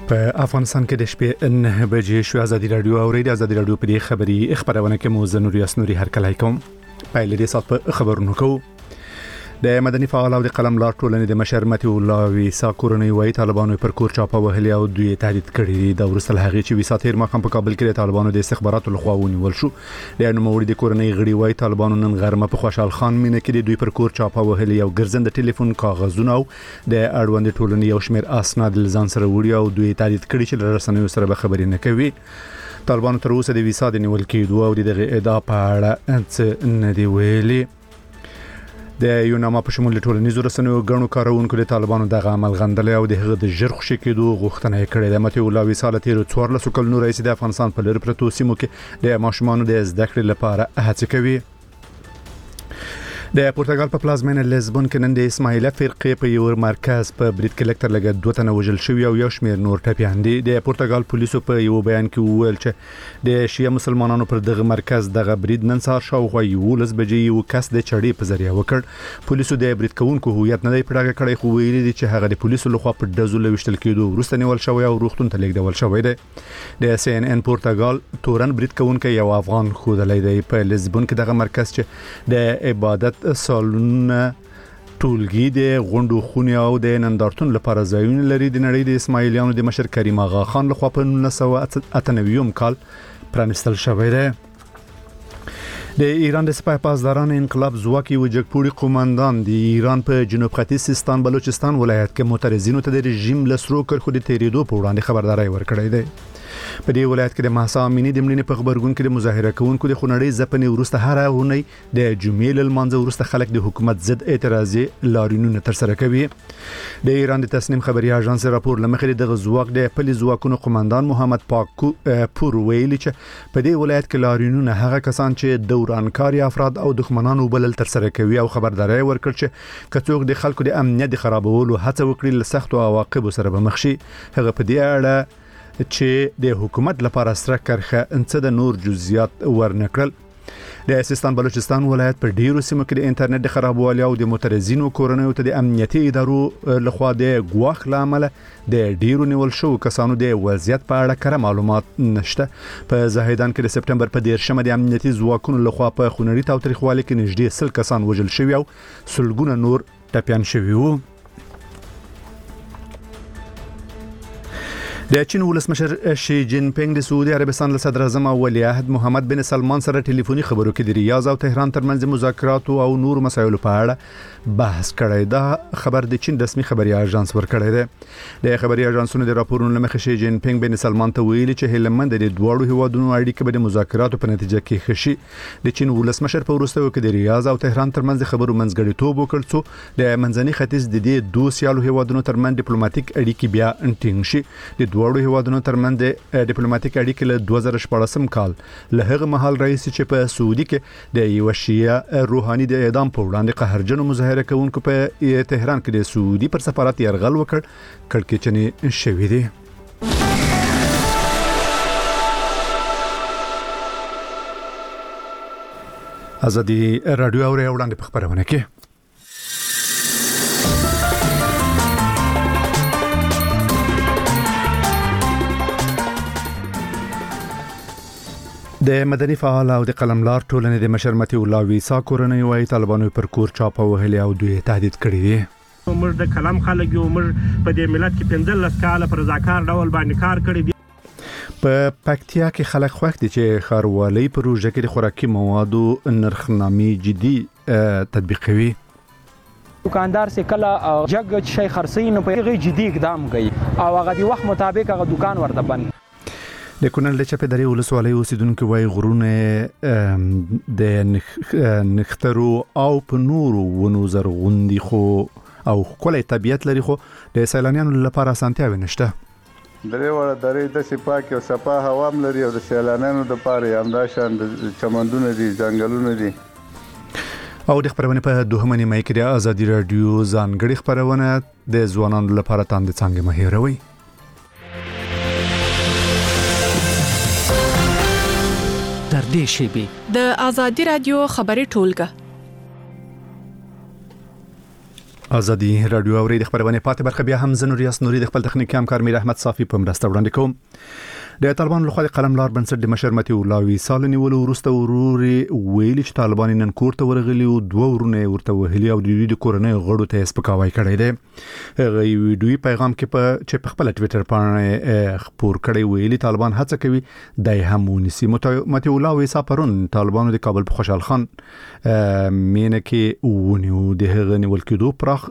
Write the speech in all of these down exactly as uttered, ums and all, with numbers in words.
په افغانستان کې د شپې نه بجې شو. ازادي رادیو او ریډیو ازادي رادیو په دې خبري خبرونه کې مو زنوري اسنوري هر کله کوم په لري سات په خبرونو کو د مدني فعال او د قلم لار ټولنې د مشر متي الله ویسا کورنۍ وای طالبانو پر کور چاپه وهلي او دوی تهدید کړي د ورسل هغه چې ویسا تیر مخم په کابل کې د طالبانو د استخباراتو لخوا ونیول شو. د نوموړي د کورنۍ غړي وای طالبانو نن غرمه په خوشحال خان مینه کې د دوی پر کور چاپه وهلي او ګرځند ټلیفون کاغذونه او د اړوند ټولنې یو شمېر اسناد لزان سره وړي او دوی تهدید کړي چې له رسنیو سره به خبرې نه کوي. طالبانو تر اوسه د ویسا د نیول کېدو او دغه ادعا په اړه څه نه دی ویلي. د یو نامه په شمول ټولنیزو رسنیو غنو کارونکو د طالبانو دغه عمل غندلې او د هغه د ژر خوشي کېدو غوښتنه کړې ده. متي الله وصال تیر څوارلس کلونو رئیس د افغانستان په لری پروتو سیمو کې د ماشومانو د زده کړې لپاره هڅه کوي. د پرتګال په پلازمینه لیزبون کې نن د اسماعیله فرقې په یو مرکز په بریټ کلکټر لګا دوه تنه وژل شوی او یو شمېر نور ټپیان دي. د پرتګال پولیسو په یو بیان کې وویل چې د شیعه مسلمانانو پر دغه مرکز دغه بریټ نن سهار شاوخوا یولس بجې یو کس د چړې په ذریعہ وکړ. پولیسو د بریټ کوونکو هویت نه دی پړاګه کړی خو ویلي دي چې هغه د پولیسو لخوا په دزو لويشتل کېدو وروسته نیول شوی او روغتون ته لیږدول شوی دی. د سی ان ان پرتګال تورن بریټ کوونکی یو افغان خودلې دی په لیزبون کې دغه مرکز چې د عبادت سالون ټولګي د غونډو خونې او د نندارتون لپاره ځایونه لري. د نړۍ د اسماعیلیانو د مشر کریم آغا خان لخوا په نولس سوه اته نوي کال پرانستل شوی دی. د ایران د سپاه پاسداران انقلاب ځواکي و جګپوري قوماندان د ایران په جنوب ختیځ سیستان بلوچستان ولایت کې معترضینو ته د رژیم لسرو کرخو د تیریدو په وړاندې خبرداري ورکړې ده. په دې ولایت کې د مهسا امینی د ملي په خبرګون کې د مظاهره کوونکو د خونړۍ ځپنې ورسته هر اونۍ د جمعې له لمانځه ورسته خلک د حکومت ضد اعتراضي لاریونونه تر سره کوي. د ایران د تصنیم خبري اژانس راپور لمخې د غزواک د پلي ځواکونو قوماندان محمد پاکو پور ویلي چې په دې ولایت کې لاریونونه هغه کسان چې دورانکاري افراد او دښمنانو بلل تر سره کوي او خبرداري ورکړ چې کڅوګ د خلکو د امنیت خرابولو هڅه وکړي له سختو عواقبو سره به مخ شي. هغه په دې اړه چې د حکومت لپاره سره کرخه انڅ د نور جزئیات ورنکړل. د سیستان بلوچستان ولایت په ډیرو سیمو کې د انټرنیټ د خرابوالي او د معترضینو کورنیو ته د امنیتي ادارو لخوا د غواخ لامل د ډیرو نیول شو کسانو د وضعیت په اړه کره معلومات نشته. په زاهدان کې د سپټمبر په دیرشمه د امنیتي ځواکونو لخوا په خونړي تاوتریخوالي کې نږدې سل کسان وژل شوي او سلګونه نور ټپیان شوي وو. د چین ولسمشر شي جین پینګ د سعودي عربستان له صدر اعظم او ولی عهد محمد بن سلمان سره ټلیفوني خبرو کې د ریاض او تهران ترمنځ مذاکرات او نور مسایلو په اړه بحث کړی. دا خبر د چین رسمي خبري اژانس ورکړی دی. د خبري اژانسونو د راپورونو لمخې شي جین پینګ بن سلمان ته ویلي چې هلمند د دوړو هیوادونو اړیکې به د مذاکراتو په نتیجه کې خشي. د چین ولسمشر په وروستیو کې د ریاض او تهران ترمنځ خبرو منځګړیتوب وکړ څو د منځني ختیځ د دې دوه سیالو هیوادونو ترمنځ ډیپلوماټیک اړیکې بیا انټینګ شي. د دوړو هیوادونو ترمنځ د ډیپلوماټیک اړیکې له دوه زره شپږم کال له هغه مهال رئیس چې په سعودي کې د یو شیعه روحاني د اعدام په وړاندې قهرجنو مظاهره کوونکو په تهران کې د سعودي پر سفارت یرغل وکړ کړکېچنې شوې دي. ازادي رادیو او وړاندې په خبرونه کې د مدني فعال او د قلم لار ټولنې د مشر متي الله ویسا کورنۍ وای طالبانو پر کور چاپه وهلي او دوی تهدید کړي دي. موږ د کلام خلک یو موږ په دې ملت کې پنځلس کاله پر رضاکار ډول باندې کار کړی دی. په پکتیا کې خلک خوښ دي چې ښاروالۍ پروژه کې د خوراکي موادو نرخنامې جدي تطبیقوي. دکاندار سے کله جګ شي خرڅي نه په جدي اقدام کوي او هغه د وخت مطابق هغه دکان ورته بند. د کونړ د چپه درې ولسوالۍ اوسیدونکو وای غرونه د نخترو او په نورو ونو زرغوندي خو او کله طبيعت لري خو د سیلانیانو لپاره اسانتیاوي نشته. درې وړه درې د سپاک او صفا هوا لري او د سیلانیانو لپاره همداشان د چمندونه دي ځنګلونه دي. او د خبرونه په دوهمه نیمه کې د ازادي رادیو ځانګړي خبرونه د ځوانانو لپاره تاند څنګه مهیروي. تر دې شیبې د ازادي رادیو خبري ټولګه ازادي رادیو اوري د خبرونه پاتې برخه بیا هم زنور یاس نوري د خپل تخنیکی همکار میر احمد صافي په مرسته وړاندې کوم. د طالبان لخوا د قلملار بنسټ د مشر متي الله وصال نیول ورسته وروري ویل چې طالبان نن کوړه ورغلي او دوه ورونه ورته وهلي او د دوی د کورنۍ غړو ته سپکاوي کړی دی. غي ویډیو پیغام کې په چې په خپل ټوئیټر باندې خبر کړی ویلي طالبان هڅه کوي د همونسي متي الله وصال پرون طالبانو د کابل په خوشحال خان مینه کې ونیو د هغه نیول کېدو پرخ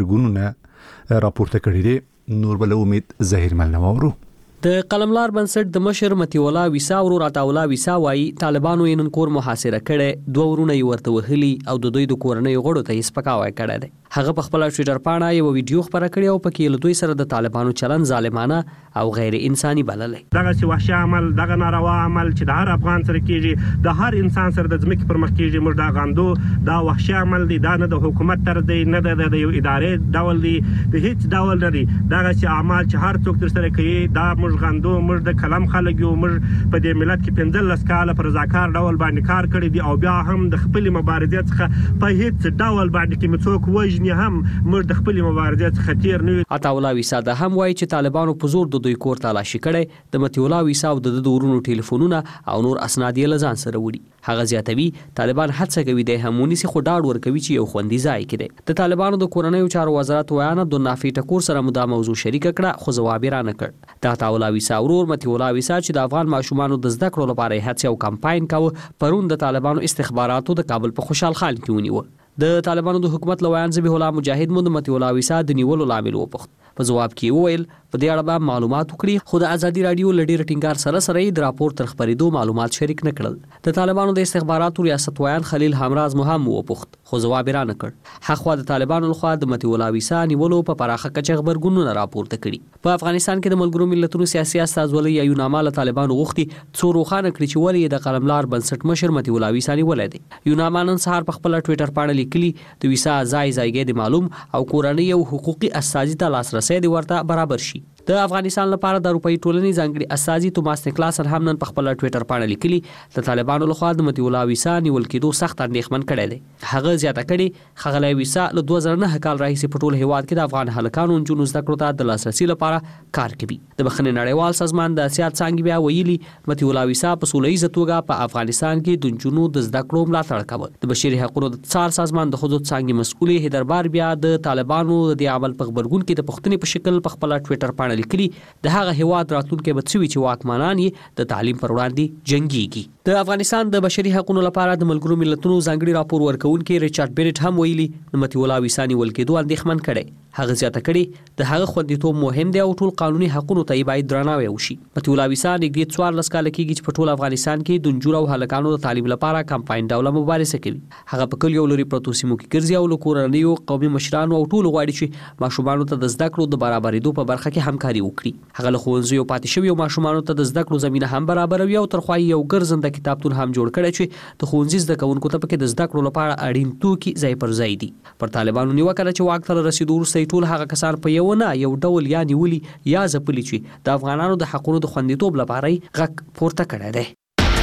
خبرګونونه راپورته کړی دي. نور بل امید ظاهر ملنوورو د قلملار بنسټ د مشر متي الله وصال ورور عطاولا وصال وايي طالبانو یې نن کور محاصره کړي، دوه ورونه یې ورته وهلي او د دوی د کورنۍ غړو ته یې سپکاوی کړی دی. هغه په خپل ټوئیټر باندې یو ویډیو خبره کړې او پکې له دوی سره د طالبانو چلن ظالمانه او غیر انساني بللې. دغه سی وحشي عمل، دغه ناروا عمل چې د هر افغان سره کیږي، د هر انسان سره د ځمکې پر مخ کیږي، موږ دا غندو. دا وحشي عمل دی، دا نه د حکومت تر دی، نه د یو ادارې ډول دی، د هیڅ ډول نه دی. دغه سی اعمال چې هر څوک تر سره کوي دا موږ غندو. موږ د کلم خلک یو، موږ په دې ملت کې پنځلس کاله پر رضاکار ډول باندې کار کړی دی او بیا هم د خپل مبارزې څخه په هیڅ ډول باندې کې مڅوک وژني هم موږ د خپل مبارزې څخه تیر نه. عطاولا وصال هم وایي چې طالبانو په زور د دوی کور تلاشي کړي، د متي الله وصال د دورونو ټلیفونونه او نور اسناد یې لزان سره وړي. هغه زیاتوي طالبان هڅه کوي د همونسي خو ډاډ ورکوي چې یو خوندي ځای کې دی. د طالبانو د کورنۍ چارو وزارت ویان عبدالنافع ټکور سره مدا موضوع شریک کړه خو جواب را نه کړ. د عطاولا وصال ورور متي الله وصال چې د افغان ماشومانو د زده کړو لپاره هڅه او کمپاین کاوه، پرون د طالبانو استخباراتو د کابل په خوشحال خان کې ونیو. د طالبانو د حکومت لویان ذبیح الله مجاهد مو د متي الله وصال د نیولو لامل وپوښت. په جواب کې وویل په دې اړه به معلومات وکړي، خو د ازادي رادیو لډیر ټینګار سره سره د راپور تر خبرېدو معلومات شریک نه کړل. د طالبانو د استخباراتو ریاست ویان خلیل همراز مهم وپوښت خو جواب را نه کړ. حخوا د طالبانو لخوا د متي الله وصال نیولو په پراخه کچه خبرګونونه راپورته کړي. په افغانستان کې د ملګرو ملتونو سیاسي استازولۍ یو نامه له طالبانو غوښتي څو روښانه کړي چې ولې د قلملار بنسټ مشر متي الله وصال نیولای دی. یو نامه نن سهار په خپل ټوئیټر باندې لیکلي د وصال ځای ځایګې د معلوم او کورنۍ او حقوقي استازي ته لاسرسي دی ورته برابر شي. د افغانستان لپاره د اروپאי ټولنې ځانګړي استازي توماس نیکلاس هم نن په خپل ټوئیټر باندې لیکلي د طالبانو لخوا د متي الله وصال نیول کېدو سخت اندېښمن کړی دی. هغه زیاته کړي ښاغلی وصال له دوه زره نه کال راهیسې په ټول هیواد کې د افغان هلکانو نجونو زده کړو ته د لاسرسي لپاره کار کوي. د بخښنې نړیوال سازمان د اسیا څانګې بیا ویلي متي الله وصال په سوله ییزه توګه په افغانستان کې د نجونو د زده کړو ملاتړ کاوه. د بشري حقوقو د څار سازمان د ښځو څانګې مسؤل هیدربار بیا د طالبانو د عمل په خبرګون کې د پښتنې په شکل په خپل ټوئیټر باندې لیکلي د هغه هیواد راتلونکي به څه وي چې واکمنان یې د تعلیم پر وړاندې جنګيږي. د افغانستان د بشري حقوقو لپاره د ملګرو ملتونو ځانګړي راپور ورکونکي ریچارډ بیرټ هم ویلي د متي الله وصال نیول کېدو اندېښمن کړي. هغه زیاته کړي د هغه خوندیتوب مهم دی او ټول قانوني حقوقو ته باید درناوی وشي. متي الله وصال نږدې څوارلس کاله کېږي چې په ټول افغانستان کې د نجونو او هلکانو د تعلیم لپاره کمپاین ډوله مبارزه کوي. هغه په کلیو لري پروتو سیمو کې ګرځي او له کورنیو قومي مشرانو او ټول غواړي چې ماشومانو ته د زده کړو د برابرېدو په برخه کې همکاري وکړي. هغه له ښوونځیو پاتې شویو ماشومانو ته د زده کړو زمینه هم برابروي او ترخوا یو ګرځنده کتابتون هم جوړ کړی چې د ښوونځي زده کوونکو ته پکې د زده کړو لپاره اړین توکي ځای پر ځای دي. پر طالبانو نیوکه چې واک ته رسیدو وروسته ټول هغه کسان په یو نه یو ډول یا نیولي یا ځپلي چې د افغانانو د حقونو د خوندیتوب لپاره غږ پورته کړی دی.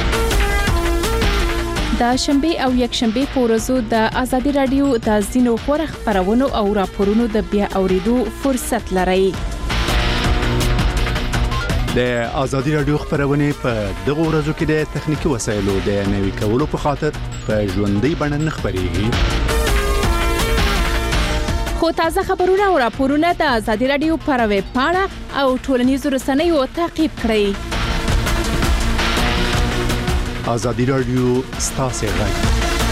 د شنبه او یک شنبه په ورځو د ازادي رادیو د ځینو خبرو خبرونو او راپورونو د بیا اوریدو فرصت لرئ. د ازادي رادیو خبرونه په دغه ورځو کې د تخنیکی وسایلو د نوي کولو په خاطر په ژوندۍ بڼه نه خبرېږي. خو تازه خبرونه او راپورونه د ازادي رادیو پر ویب پاڼه او ټولنیزو رسنیو تعقیب کړئ. ازادي رادیو ستاسو غږ.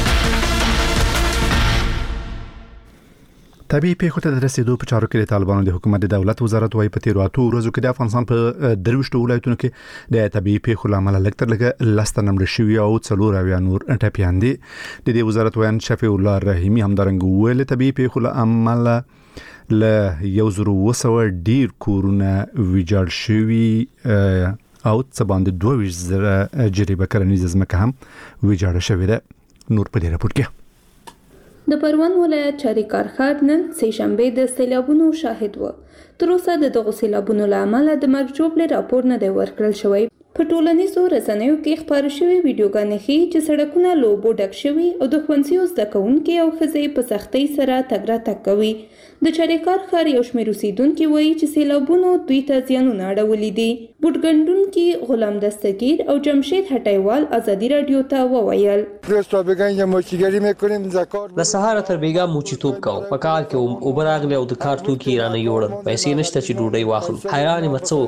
طبيعي پیښو ته د رسیدو په چارو کې د طالبانو د حکومت د دولت وزارت وايي په تیرو اتو ورځو کې د افغانستان په درويشتو ولایتونو کې د طبيعي پیښو لامل لکتر لګه لسته نمبر شوی او څلور اویا نور ټپيان دي. د دې وزارت ویان شفیع الله رحیمی همدارنګ ویل طبيعي پیښو لامل له یو زرو وسو ډیر کورونه ویجاړ شوی او څه باندې دوه ویشت زره جریبه کرنیزه ځمکه هم ویجاړه شوې ده. نور په دې راپور کې د پروان ولایت چاریکار ښار نن سه شنبه د سیلابونو شاهد و. تر اوسه د دغو سیلابونو له امله د مرګ ژوبلې راپور نه دی ورکړل شوی. په ټولنیزو رسنیو کې خپاره شوې ویډیوګانې ښیي چې سړکونه له اوبو ډک شوي او د ښوونځیو زده کوونکي او ښځې په سختۍ سره تګ راتګ کوي. د چاریکار ښار یو شمېر اوسېدونکي وایي چې سیلابونو دوی ته زیانونه اړولي دي. بوټ ګنډونکي غلام دستگیر او جمشید هټیوال ازادي راډیو ته وویل د سهار تر بیګا موچیتوب کوو په کار کې اوبه راغلې او د کار توکي رانه یوړل پیسې نشته چې ډوډۍ واخلو حیران یم څه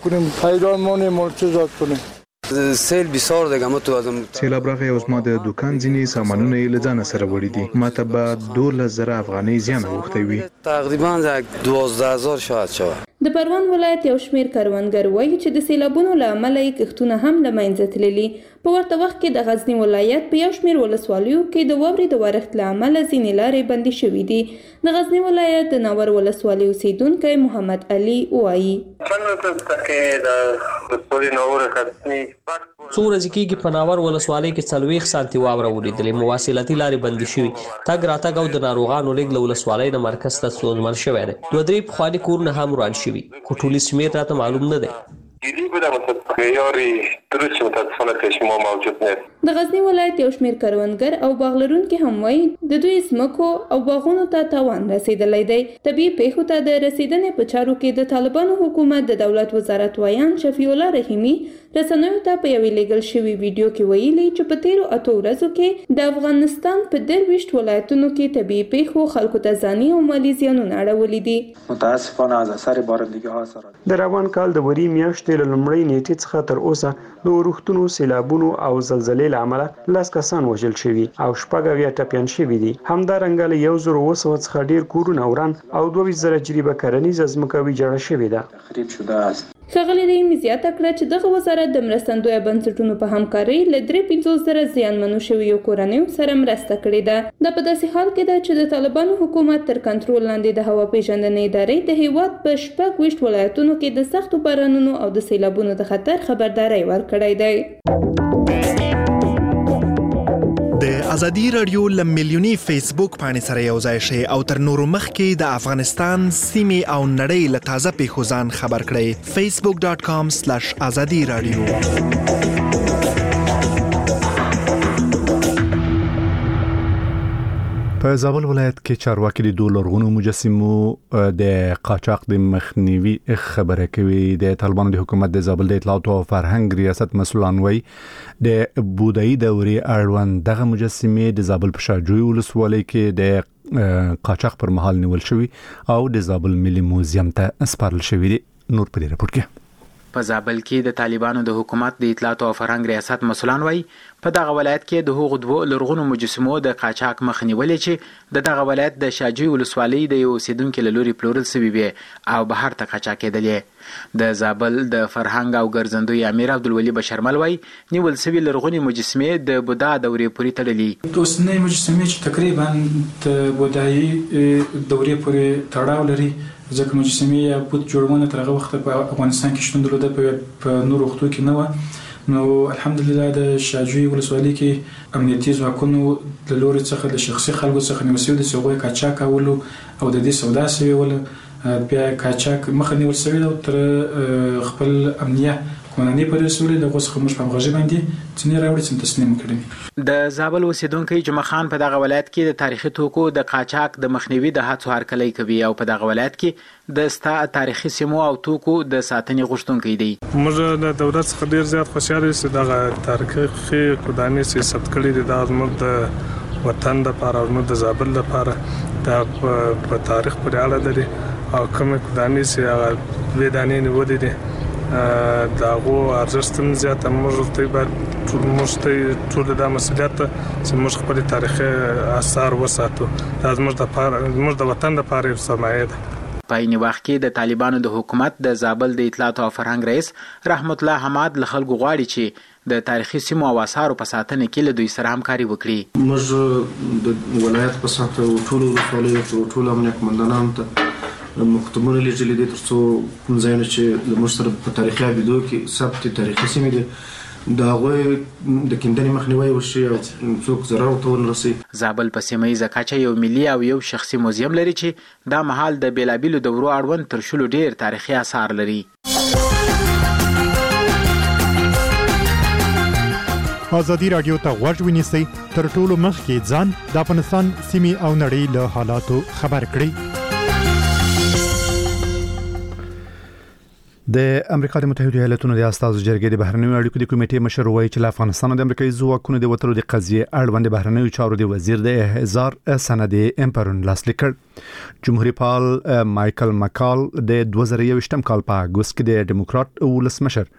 وکړم. سیل بسیار دیگه ما تو ازم سیلاب راغی او زما د دکان ځینې سامانونه یې له ځانه سره وړي دي. ما ته به دولس زره افغانۍ زیان اوښتی وي. تقریبا دوازده هزار شاید شود. د پروان ولایت یو شمېر کروندګر وایي چې د سیلابونو له امله یې کښتونه هم له منځه تللي. په ورته وخت کې د غزني ولایت په یو شمېر ولسوالیو کې د واورې د ورښت له امله ځینې لارې بندې شوي دي. د غزني ولایت د ناور ولسوالۍ اوسېدونکی محمد علي وایي څو ورځې کېږي په ناور ولسوالۍ کې څلوېښت سانتي واوره ولیدلې. مواصلاتي لارې بندې شوي. تګ راتګ او د ناروغانو لېږد له ولسوالۍ نه مرکز ته ستونزمن شوی دی. دوه درې پخواني کورونه هم وران شوي خو ټولي شمېر راته معلوم نه دی. د غزني ولایت یو شمېر کروندګر او باغ لرونکي هم وایي د دوی ځمکو او باغونو ته تاوان رسېدلی دی. طبیعي پیښو ته د رسېدنې په چارو کې د طالبانو حکومت د دولت وزارت ویان شفیع الله رحیمي رسنیو ته په یوې لیږل شوي ویډیو کې ویلي چې په تیرو اتو ورځو کې د افغانستان په درویشت ولایتونو کې طبیعي پیښو خلکو ته ځاني او مالي زیانونه اړولي دي. متاسفانه از اثر بارندگی ها سره د روان کال د وري میاشتې له لومړۍ نیټې څخه تر اوسه د اورښتونو، سیلابونو او زلزلې له امله لس کسان وژل شوي او شپږ اویا ټپیان شوي دي. همدارنګه له یو زر اوه سوه څخه ډېر کورونه وران او دوه ویشت زره جریبه کرنیزه ځمکه ویجاړه شوې ده. تخریب شده است. ښاغلي رحیمي زیاته کړه چې دغه وزارت د مرستندویه بنسټونو په همکارۍ له درې پنځوس زره زیانمنو شویو کورنیو سره مرسته کړې ده. دا په داسې حال کې ده چې د طالبانو حکومت تر کنټرول لاندې د هوا پیژندنې ادارې د هیواد په شپږ ویشت ولایتونو کې د سختو بارانونو او د سیلابونو د خطر خبرداری ورکړی دی. د ازادي رادیو له میلیوني فیسبوک پاڼې سره یو ځای شئ او تر نورو مخکې د افغانستان سیمې او نړۍ له تازه پیښو ځان خبر کړئ. فیسبوک ډاټ کام سلیش ازادي رادیو. په زابل ولایت کې چارواکي د دوه لرغونو مجسمو د قاچاق د مخنیوي خبره کوي. د طالبانو د حکومت د زابل د اطلاعات او فرهنګ ریاست مسؤلان وایي د بودایي دورې اړوند دغه مجسمې د زابل په شاجوی ولسوالۍ کې د قاچاق پر مهال نیول شوی او د زابل ملي موزیم ته سپارل شوی دي. نور په دې راپور کې په زابل کې د طالبانو د حکومت د اطلاعات او فرهنګ ریاست مسؤلان وایي په دغه ولایت کې د هغو دوه لرغونو مجسمو د قاچاق مخ نیولې چې د دغه ولایت د شاجوی ولسوالۍ د یو اوسیدونکو له لوري پلورل شوي وي او بهر ته قاچاق کېدلې. د زابل د فرهنګ او ګرځندوی امیر عبدالولي بشرمل وایي نیول شوي لرغونې مجسمې د بودا دورې پورې تړلي. اوسنۍ مجسمې چې تقریبا د بودایي دورې پورې تړاو لري ځکه مجسمې یا بوت جوړونه تر هغه وخته په افغانستان کې شتون درلوده، په نورو وختو کې نه و. نو الحمدلله د شاجوی ولسوالۍ کې امنیتي ځواکونو له لوري څخه د شخصي خلکو څخه نیول شوي د هغوی قاچاق کولو او د دې سودا شوې وله بیا قاچاق مخه نیول شوې ده او تر خپل امنیه قانوني پرېسولې د غوښ خموش په غږی باندې څنګه راوړي چې تسلیم کړي. د زابل اوسیدونکو جمعه خان په دغه ولایت کې د تاریخي توکو د قاچاق د مخنیوي د هڅو هرکلی کوي او په دغه ولایت کې د ستا تاریخي سیمو او توکو د ساتنې غوښتونکي دي. موږ د دولت څخه ډیر زیات خوشاله یو چې دغه تاریخي کودانې چې ثبت کړي دي دا زموږ د وطن لپاره او زموږ د زابل لپاره دا په تاریخ پورې اړه لري او کومه کودانې چې هغه ودانې نیولې دي داغو ارزښت زیات موږ ته بعد موږ ته ټول د مسؤلیت چې موږ خپل تاریخي آثار وساتو. دا زموږ د موږ د وطن لپاره سرمایه ده. په این وخت کې د طالبانو د حکومت د زابل د اطلاعات او فرهنګ رئیس رحمت الله حماد له خلکو غواړي چې د تاریخي سیمو او آثارو په ساتنه کې له دوی سره همکاري وکړي. موږ د ولایت په ساتنه او ټول ولسوالیو او ټول امنیت مندانانو ته مکتوبونه لیږلي دي تر څو کوم ځایونه چې موږ سره په تاریخي ابیدو کې ثبت تاریخي سیمې دي د هغوی د کیندنې مخنیوی وشي او څوک ضرر ورته ونه رسي. زابل په سیمه ییزه کچه یو ملي او یو شخصي موزیم لري چې دا مهال د بیلابیلو دورو اړوند تر شلو ډیر تاریخي آثار لري. ازادي رادیو ته غوږ ونیسئ، تر ټولو مخکې ځان د افغانستان سیمې او نړۍ له حالاتو خبر کړئ. د امریکا د متحده ایالاتونو د استازو جرګې د بهرنیو اړیکو د کمیټې مشر وایي چې افغانستان د امریکایي ځواکونو د وټلو د قضیې اړوند بهرنیو چارو د وزیر د احضار سند امپرون لاسلیک کړ. جمهوریت پال مایکل مکال د دوه زره یوویشتم کال په اګوست کې د ډیموکرات ولسمشر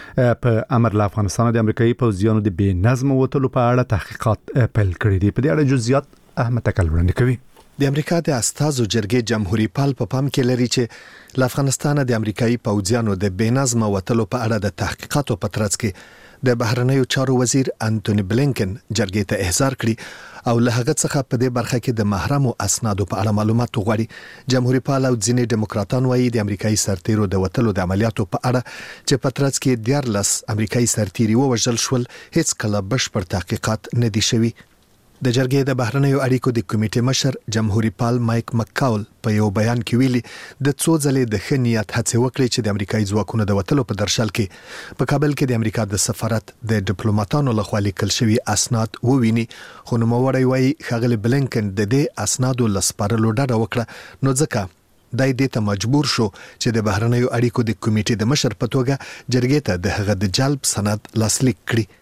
په امر له افغانستان د امریکایي پوځیانو د بې نظم وټلو په اړه تحقیقات پیل کړي دي. په دې اړه جزئیات احمد تکل وړاندې کوي. د امریکا د استازو جرګې جمهوریت پال په پام کې لري چې له افغانستان د امریکایي پوځیانو د بې نظم وټلو په اړه د تحقیقاتو په ترڅ کې د بهرنیو چارو وزیر انټونی بلینکن جرګې ته احضار کړي او له هغه څخه په دې برخه کې د محرمو اسنادو په اړه معلومات وغواړي. جمهوریت پال او ځینې ډیموکراتان وایي د امریکایي سرتیرو د وټلو د عملیاتو په اړه چې په ترڅ کې دیارلس امریکایي سرتیري ووژل شول هیڅ کله بشپړ تحقیقات نه دي شوي. د جرګې د بهرنیو اړیکو د کمیټې مشر جمهوریت پال مایک مکاول په یو بیان کې ویلي د څو ځلې د ښه نیت هڅې وکړې چې د امریکایي ځواکونو د وټلو په درشل کې په کابل کې د امریکا د سفارت د ډیپلوماټانو لخوا لیکل شوي اسناد وویني، خو نوموړی وایي ښاغلی بلینکن د دې اسنادو لسپارلو ډډه وکړه، نو ځکه دای دې ته مجبور شو چې د بهرنیو اړیکو د کمیټې د مشر په توګه جرګې ته د هغه د جلب سند لاسلیک کړي.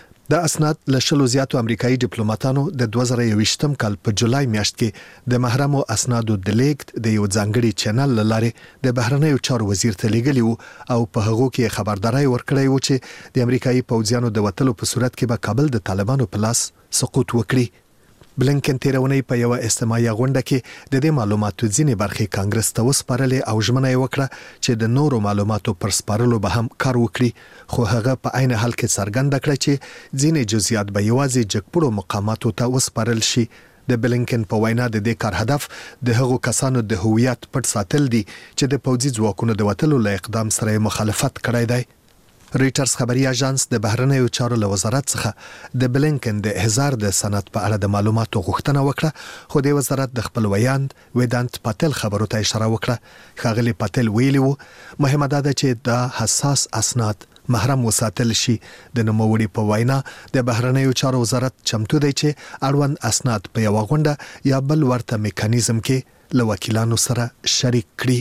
د اسناد له شلو زیاتو امریکایي ډیپلوماټانو د دوه زره یوویشتم کال په جولای میاشت کې د محرمو اسنادو د لیږد د یو ځانګړي چینل لاره د بهرنیو چارو وزیر ته لیږلي وو او په هغه کې خبرداري ورکړی وو چې د امریکایي پوځیانو د وټلو په صورت کې به کابل د طالبانو په لاس سقوط وکړي. بلینکن تیرونی په یو استماعي غونډه کې د دې معلوماتو ځینې برخې کانګرس ته وسپارلې او ژمنه یې وکړه چې د نورو معلوماتو پر سپارلو به هم کار وکړي، خو هغه په عین حال کې څرګنده کړه چې ځینې جزئیات به یوازې جګپړو مقاماتو ته وسپارل شي. د بلینکن په وینا د دې کار هدف د هغو کسانو د هویت پټ ساتل دي چې د پوځي ځواکونو د وټلو له اقدام سره مخالفت کړی دی. ریټرز خبري اژانس د بهرنیو چارو له وزارت څخه د بلینکن د احضار د سند په اړه د معلوماتو غوښتنه وکړه، خو د وزارت د خپل ویاند ویدانت پاتل خبرو ته اشاره وکړه. ښاغلی پاتل ویلي وو مهمه ده چې دا حساس اسناد محرم وساتل شي. د نوموړي په وینا د بهرنیو چارو وزارت چمتو دی چې اړوند اسناد په یو غونډه یا بل ورته میکانیزم کې له وکیلانو سره شریک کړي.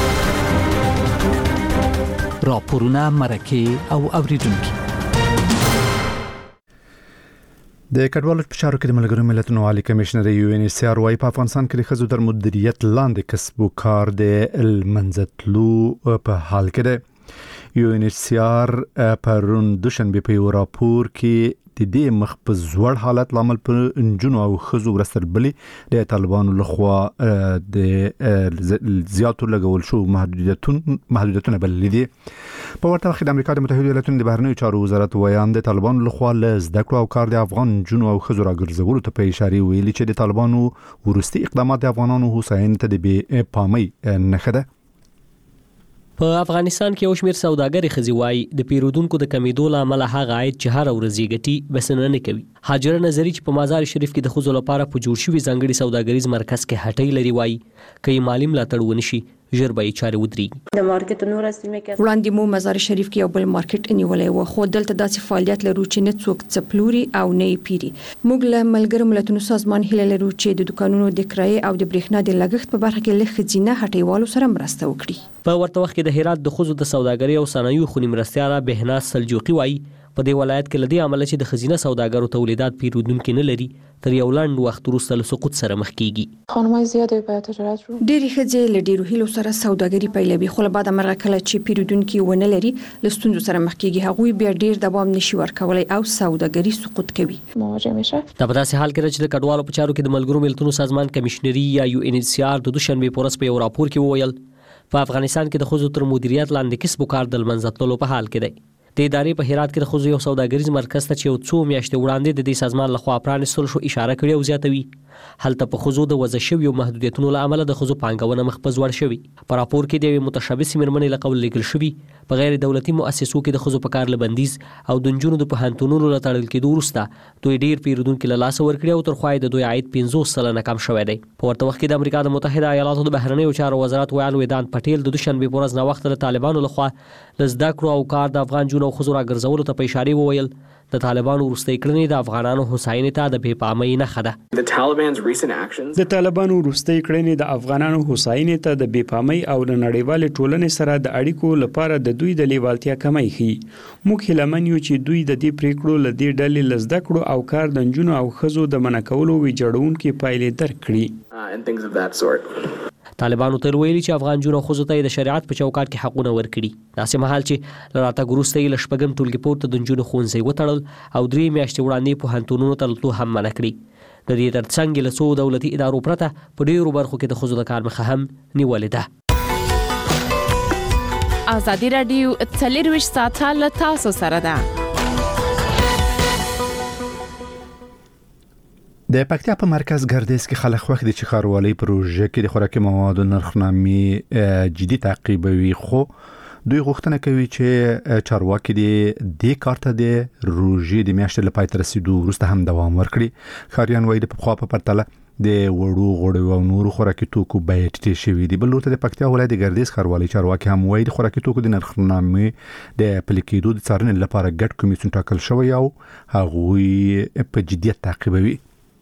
راپورونه مرکه او اوریدونکو د کډوالو په چارو کې د ملګرو ملتونو عالی کمشنر یو ان ایچ سی آر وايي په افغانستان کې د ښځو در مدیریت لاندې کسب و کار د منځتلو په حال کې ده. یو ان ایچ سی آر پرون دوشنبه په یو راپور کې د دې مخ په زوړ حالت لامل پر انجونو او ښځو ورستربلې د طالبانو لخوا د زیاتو لګول شو محدودیتونه محدودیتونه بللې دي. په ورته وخت د امریکا د متحده ایالاتونو د بهرنیو چارو وزارت ویان د طالبانو لخوا له زده کړو او کار د افغان انجونو او ښځو راګرځولو ته په اشاره ویلي چې د طالبانو ورستي اقدامات د افغانانو هوساینې ته د بې پامۍ نښه ده. په افغانستان کې یو شمېر سوداګرې ښځې وایي د پیرودونکو د کمیدو له امله هغه عاید چې هره ورځ یې ګټي بسنه نه کوي. هاجره نظري چې په مزار شریف کې د ښځو لپاره په جوړ شوي ځانګړي سوداګریز مرکز کې هټۍ لري وایي که یې مالي ملاتړ ونه شي ژر به یې چارې ودرېږي. د مارکیټ نور سیمه کې وړاندې مو مزار شریف کې یو بل مارکیټ نیولای و، خو دلته داسې فعالیت لرو چې نه څوک څپلوري او نه پیري. موږ له ملګرو ملتونو سازمان هیله لرو چې د دکانونو د کرایې او د برېښنا د لګښت په برخه کې لږ خزینه هټیوالو سره مرسته وکړي. په ورته وخت کې د هرات د ښځو د سوداګرۍ او صنایعو خونې مرستیاله بهناز سلجوقي وایي په دې ولایت کې لدی عمله چې د خزینه سوداګرو تولیدات پیرودونکو نه لري تر یو لنډ وخت وروسته له سقوط سره مخ کیږي. خانمای زیاتې په تجارت رو ډېری ښځې له ډېرو هیلو سره سوداګري پیلوي، خو له بعد مرغه کله چې پیرودونکو ونه لري له ستونزو سره مخ کیږي، هغوی بیا ډېر دوام نشي ورکولای او سوداګري سقوط کوي. مواجه میشه دا په داسې حال کې چې د کډوالو په چارو کې د ملګرو ملتونو سازمان کمشنري یا یو ان ایچ سی آر د دوشنبه په ورځ په یو راپور کې وویل په افغانستان کې د ښځو تر مدیریت لاندې کسب و کار د منځتلو په حال کې دی. د ادارې په هرات کې د ښځو یو سوداګریز مرکز ته چې یو څو میاشتې وړاندې د دې سازمان لخوا پرانیستل شو اشاره کړې او زیاتوي هلته په ښځو د وضع شویو محدودیتونو له امله د ښځو پانګونه مخ په ځوړ شوې. په راپور کې د یوې متشابهې مېرمنې له قول لیکل شوي په غیر دولتي مؤسسو کې د ښځو په کار له بندیز او د نجونو د پوهنتونونو له تړل کېدو وروسته دوی ډېر پیرودونکي له لاسه ورکړي او تر خوا یې د دوی عاید پنځوس سلنه کم شوی دی. په ورته وخت کې د امریکا د متحده ایالاتو د بهرنیو چارو وزارت ویان ویدانت پټیل د دوشنبې په ورځ ناوخته له طالبانو لخوا له زده کړو او کار د افغان نجونو او ښځو راګرځولو ته په اشاره وویل د طالبانو وروستۍ کړنې د افغانانو هوساینې ته د بې پامۍ نښه ده. د طالبانو وروستۍ کړنې د افغانانو هوساینې ته د بې پامۍ او د نړیوالې ټولنې سره د اړیکو لپاره د دوی د لیوالتیا کمی ښيي. موږ هیلهمن یو چې دوی د دې پریکړو له دې ډلې له زده کړو او کار د نجونو او ښځو د منع کولو ویجاړونکې پایلې درک کړي. طالبانو تل ویلي چې افغان نجونو او ښځو ته د شریعت په چوکاټ کې حقونه ورکړي. داسې مهال چې له راتګ وروسته یې له شپږم ټولګي پورته د نجونو ښوونځي وتړل او درې میاشتې وړاندې پوهنتونونو ته تلو هم منع کړي. د دې ترڅنګ له څو دولتي ادارو پرته په ډېرو برخو کې د ښځو د کار مخه هم نیولې ده. ازادي راډیو څلرویشت ساعته له تاسو سره ده. د پکتیا په مرکز ګردیز کې خلک خوښ دي چې ښاروالۍ پروژه کې د خوراکي موادو نرخنامې جدي تعقیبوي، خو دوی غوښتنه کوي چې چارواکي د کار ته د روژې د میاشتې له پای ته رسیدو وروسته هم دوام ورکړي. ښاریان وایي د پخوا په پرتله د وړو غوړیو او نورو خوراکي توکو بیې ټیټې شوې دي. بل لورته د پکتیا ولایت د ګردیز ښاروالۍ چارواکي هم وایي د خوراکي توکو د نرخنامې د پلي کېدو د څارنې لپاره ګډ کمیسیون ټاکل شوی او هغوی په جدیت تعقیبوي.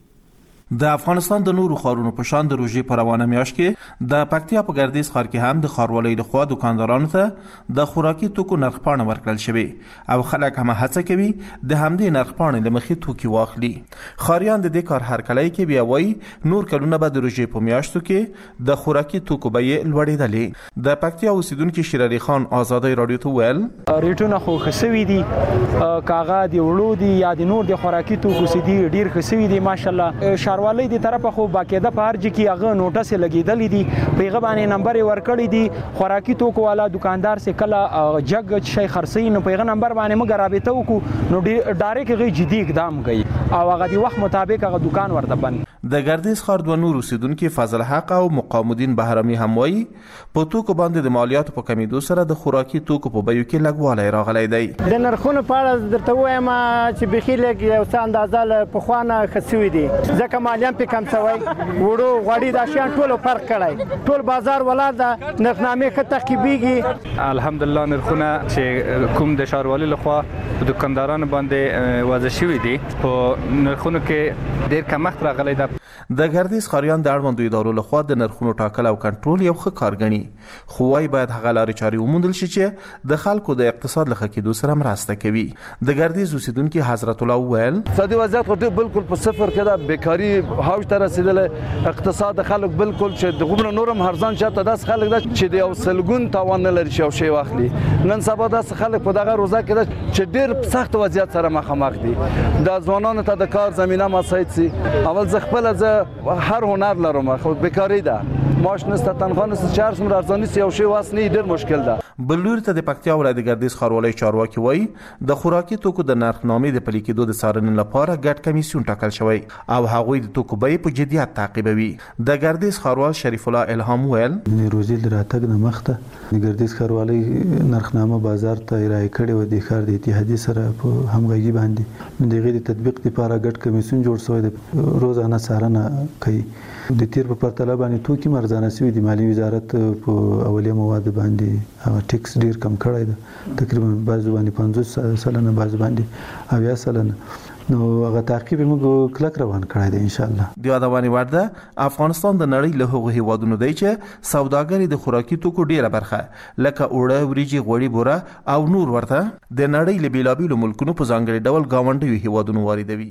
د افغانستان د نورو ښارونو په شان د روژې په روانه میاشت کې د پکتیا په ګردیز ښار کې هم د ښاروالۍ لخوا دکاندارانو ته د خوراکي توکو نرخپاڼه ورکړل شوې او خلک هم هڅه کوي د همدې نرخپاڼې له مخې توکي واخلي. ښاریان د دې کار هرکلی کې بیا وایي نور کلونه به د روژې په میاشتو کې د خوراکي توکو بیې لوړېدلې. د پکتیا اوسیدونکي شیر علي خان آزادۍ راډیو ته ویل ریټونه خو ښه سوي دي، کاغه د وړو دي یا د نور د خوراکي توکو سي دي ډیر ښه سوي دي ماشاءالله. ښاروالۍ دی طرفه خو باقاعده په هر ځای کې هغه نوټس لګېدلې دي، په هغه باندې نمبر ورکړی دي. خوراکي توکو والا دکاندار سه کله جګ شي خرڅي نو په هغه نمبر باندې موږ رابطه وکړو نو ډایرکټ هغه جدي اقدام کوي او هغه د وخت مطابق هغه دکان ورته بند. د ګردیز ښار دوه نور اوسیدونکي فضل حق او مقام الدین بهرامي هم وایي په توکو باندې د مالیاتو په کمیدو سره د خوراکي توکو په بیو کې لږوالی راغلی دی. د نرخونو په اړه درته وایم چې بخي لږ یو څه اندازه له پخوانه ښه سوي دي، ځکه مالیه په کم شوی، وړو غوړي دا شیان ټول فرق کړی، ټول بازار ولاړ ده، نرخنامې ښه تعقیبېږي. الحمدلله نرخونه چې کوم د ښاروالۍ لخوا په دکاندارانو باندې وضع شوي دي په نرخونو کې ډېر کمښت راغلی ده. د ګردیز ښاریان د اړوندو ادارو لخوا د نرخونو ټاکل او کنټرول یو ښه کار ګڼي، خو وايي باید هغه لارې چارې وموندل شي چې د خلکو د اقتصاد له ښه کېدو سره مرسته کوي. د ګردیز اوسیدونکي حضرت الله وویل اقتصادي وضعیت خو بالکل په صفر کې ده، بیکاري هاوش ته رسېدلې، اقتصاد خلک بالکل چې د غومره نورم هرزان شته داس خلک ده چې د یو سلګون تاوان نه لري چې یو شی واخلي. نن سبا داس خلک په دغه روزه کې ده چې ډېر سخت وضعیت سره مخامخ دي. د ځوانانو ته د کار زمینه مساعد سي. اول زه خپل زه هر هنر لرم خو بیکاری ده، معاش نسته، تنخواه نسته، چې هر څومره ارزاني سي یو شی واس نه ډېر مشکل ده. بل لوري ته د پکتیا ولایت د ګردیز ښاروالۍ چارواکي وایي د خوراکي توکو د نرخنامې د پلي کېدو د څارنې لپاره ګډ کمیسیون ټاکل شوی او هغوی د توکو بیې په جدیت تعقیبوي. د ګردیز ښاروال شریف الله الهام ویل د روزي د راتګ نه مخته د ګردیز ښاروالۍ نرخنامه بازار ته ارائه کړې و د ښار د اتحادیې سره په همغږي باندې د هغې د تطبیق لپاره ګډ کمیسیون جوړ شوی د روزانه څارنه کوي. د تیر په پرتله باندې توکي مرزانه شوي دي. مالی وزارت په اولیه مواد باندې هغه ټیکس ډیر کم کړی دی، تقریبا بعضو باندې پنځوس سلنه، بعضو باندې اویا سلنه، نو هغه تعقیب موږ کلک روان کړی دی ان شاء الله. د یادونې وړ ده افغانستان د نړۍ له هغو هیوادونو دی چې سوداګري د خوراکي توکو ډیره برخه لکه اوړه، وریجې، غوړي، بوره او نور ورته د نړۍ له بیلابیلو ملکونو په ځانګړي ډول ګاونډیو هیوادونو واردوي.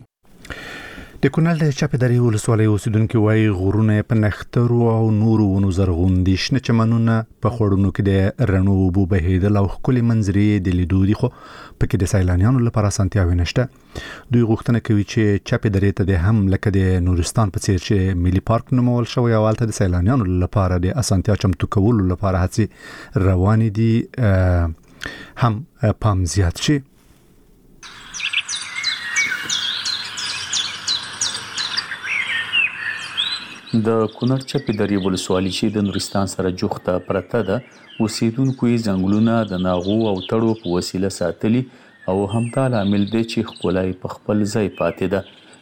د کونړ د چاپې درې ولسوالۍ اوسیدونکي وایي غرونه په نښترو او نورو ونو زرغون دي، شنه چمنونه په خوړونو کې د رڼو اوبو بهیدل او ښکلې منظرې د لیدو دي، خو پکې د سیلانیانو لپاره اسانتیاوې نشته. دوی غوښتنه کوي چې چاپې درې ته د هم لکه د نورستان په څیر چې ملي پارک نومول شوی او هلته د سیلانیانو لپاره د اسانتیا چمتو کولو لپاره هڅې روانې دي هم پام زیات شي. د کونړ چپې درې ولسوالۍ چې د نورستان سره جوخته پرته ده اوسیدونکو یې ځنګلونه د ناغو او تړو په وسیله ساتلي او همدا لامل دی چې ښکلا یې په خپل ځای پاتې ده.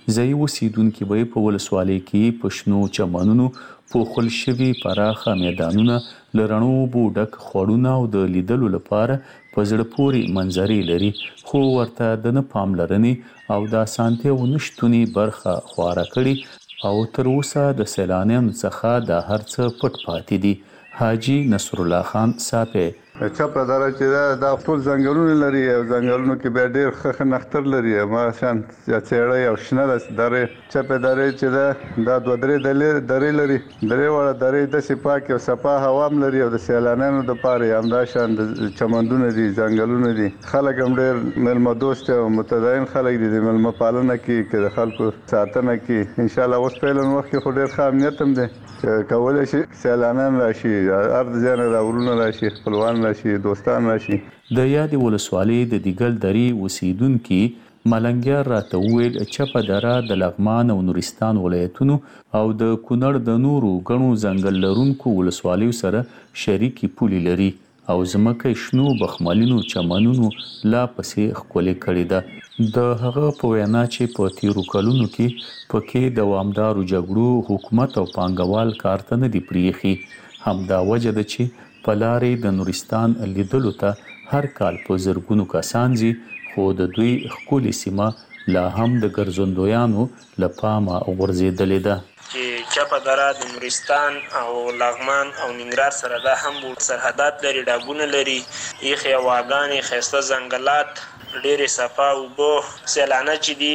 ځایي اوسیدونکي به په ولسوالۍ کې په شنو چمنونو پوښل شوي پراخه میدانونه له رڼو اوبو ډک خوړونه او د لیدلو لپاره په زړه پورې منظرې لري، خو ورته د نه پاملرنې او د اسانتیاوو نشتونې برخه خواره کړي او تر اوسه د سیلانیانو څخه دا هر څه پټ پاتې دي. حاجي نصرالله خان ساپی چپه دره چې ده دا ټول ځنګلونه لري او ځنګلونو کې بیا ډېر ښه ښه نښتر لري، هماغشان څېړۍ او شنه درې چپې درې چې ده دا دوه درې درې لري، درې واړه درې داسې پاکې او صفا هوا هم لري او د سیلانیانو دپاره یې همداشان د چمنونه دي، ځنګلونه دي. خلک هم ډېر میلمه دوست او متدین خلک دي، د میلمه پالنه کوي که د خلکو ساتنه کوي. انشاءالله اوس په علم وخت کې خو ډېر ښه امنیت هم دی چې کولی شي سیلانیان راشي، هر ځایه نه راورونه راشي، خپلوان راشي، دوستان راشي. د یادې ولسوالۍ د دیګل درې اوسیدونکي ملنګیار راته وویل چپه دره د لغمان او نورستان ولایتونو او د کونړ د نورو ګڼو ځنګل لرونکو ولسوالیو سره شریکې پولې لري او ځمکه شنو بخملینو چمنونو لا پسې ښکلې کړې ده. د هغه په وینا چې په تیرو کلونو کې پکې دوامدارو جګړو حکومت او پانګوال کار ته نه دي پرېښي، همدا وجه ده چې په لارې د نورستان لیدلو ته هر کال په زرګونو کسان ځي، خو د دوی ښکلې سیمه لا هم د ګرځندویانو له پامه غورځېدلې ده. چې چپه دره د نورستان او لغمان او ننګرهار سره دا هم سرحدات لري، ډابونه لري، یخې هواګانې، ښایسته ځنګلات، ډېرې صفا اوبه. سیلانه چې دي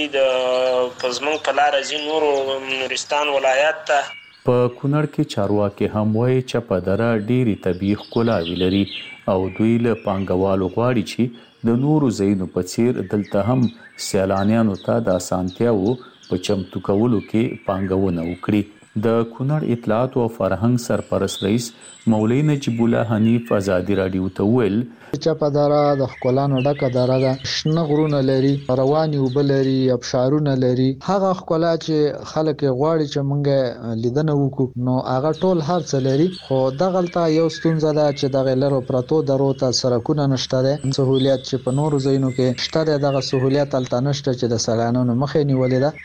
د په زموږ په لاره ځي نورو نورستان ولایت ته. په کونړ کې چارواکي هم وایي چپه دره ډېرې طبیعي ښکلاوې لري او دوی له پانګوالو غواړي چې د نورو ځایونو په څیر دلته هم سیلانیانو ته د اسانتیاوو په چمتو کولو کې پانګونه وکړي. د کونړ اطلاعاتو او فرهنګ سرپرست رئیس مولوي نجیب الله حنیف ازادي راډیو ته وویل چپه دره د ښکلانو ډکه دره ده، شنه غرونه لري، روانې اوبه لري، ابشارونه لري. هغه ښکلا چې خلک یې غواړي چې موږ لیدنه وکړو نو هغه ټول هر څه لري، خو دغلته یو ستونزه ده چې دغه لرو پرتو درو ته سړکونه نشته دی، سهولیت چې په نورو ځایونو کې شته دی دغه سهولیت هلته نشته چې د سیلانیانو مخه یې نیولې ده.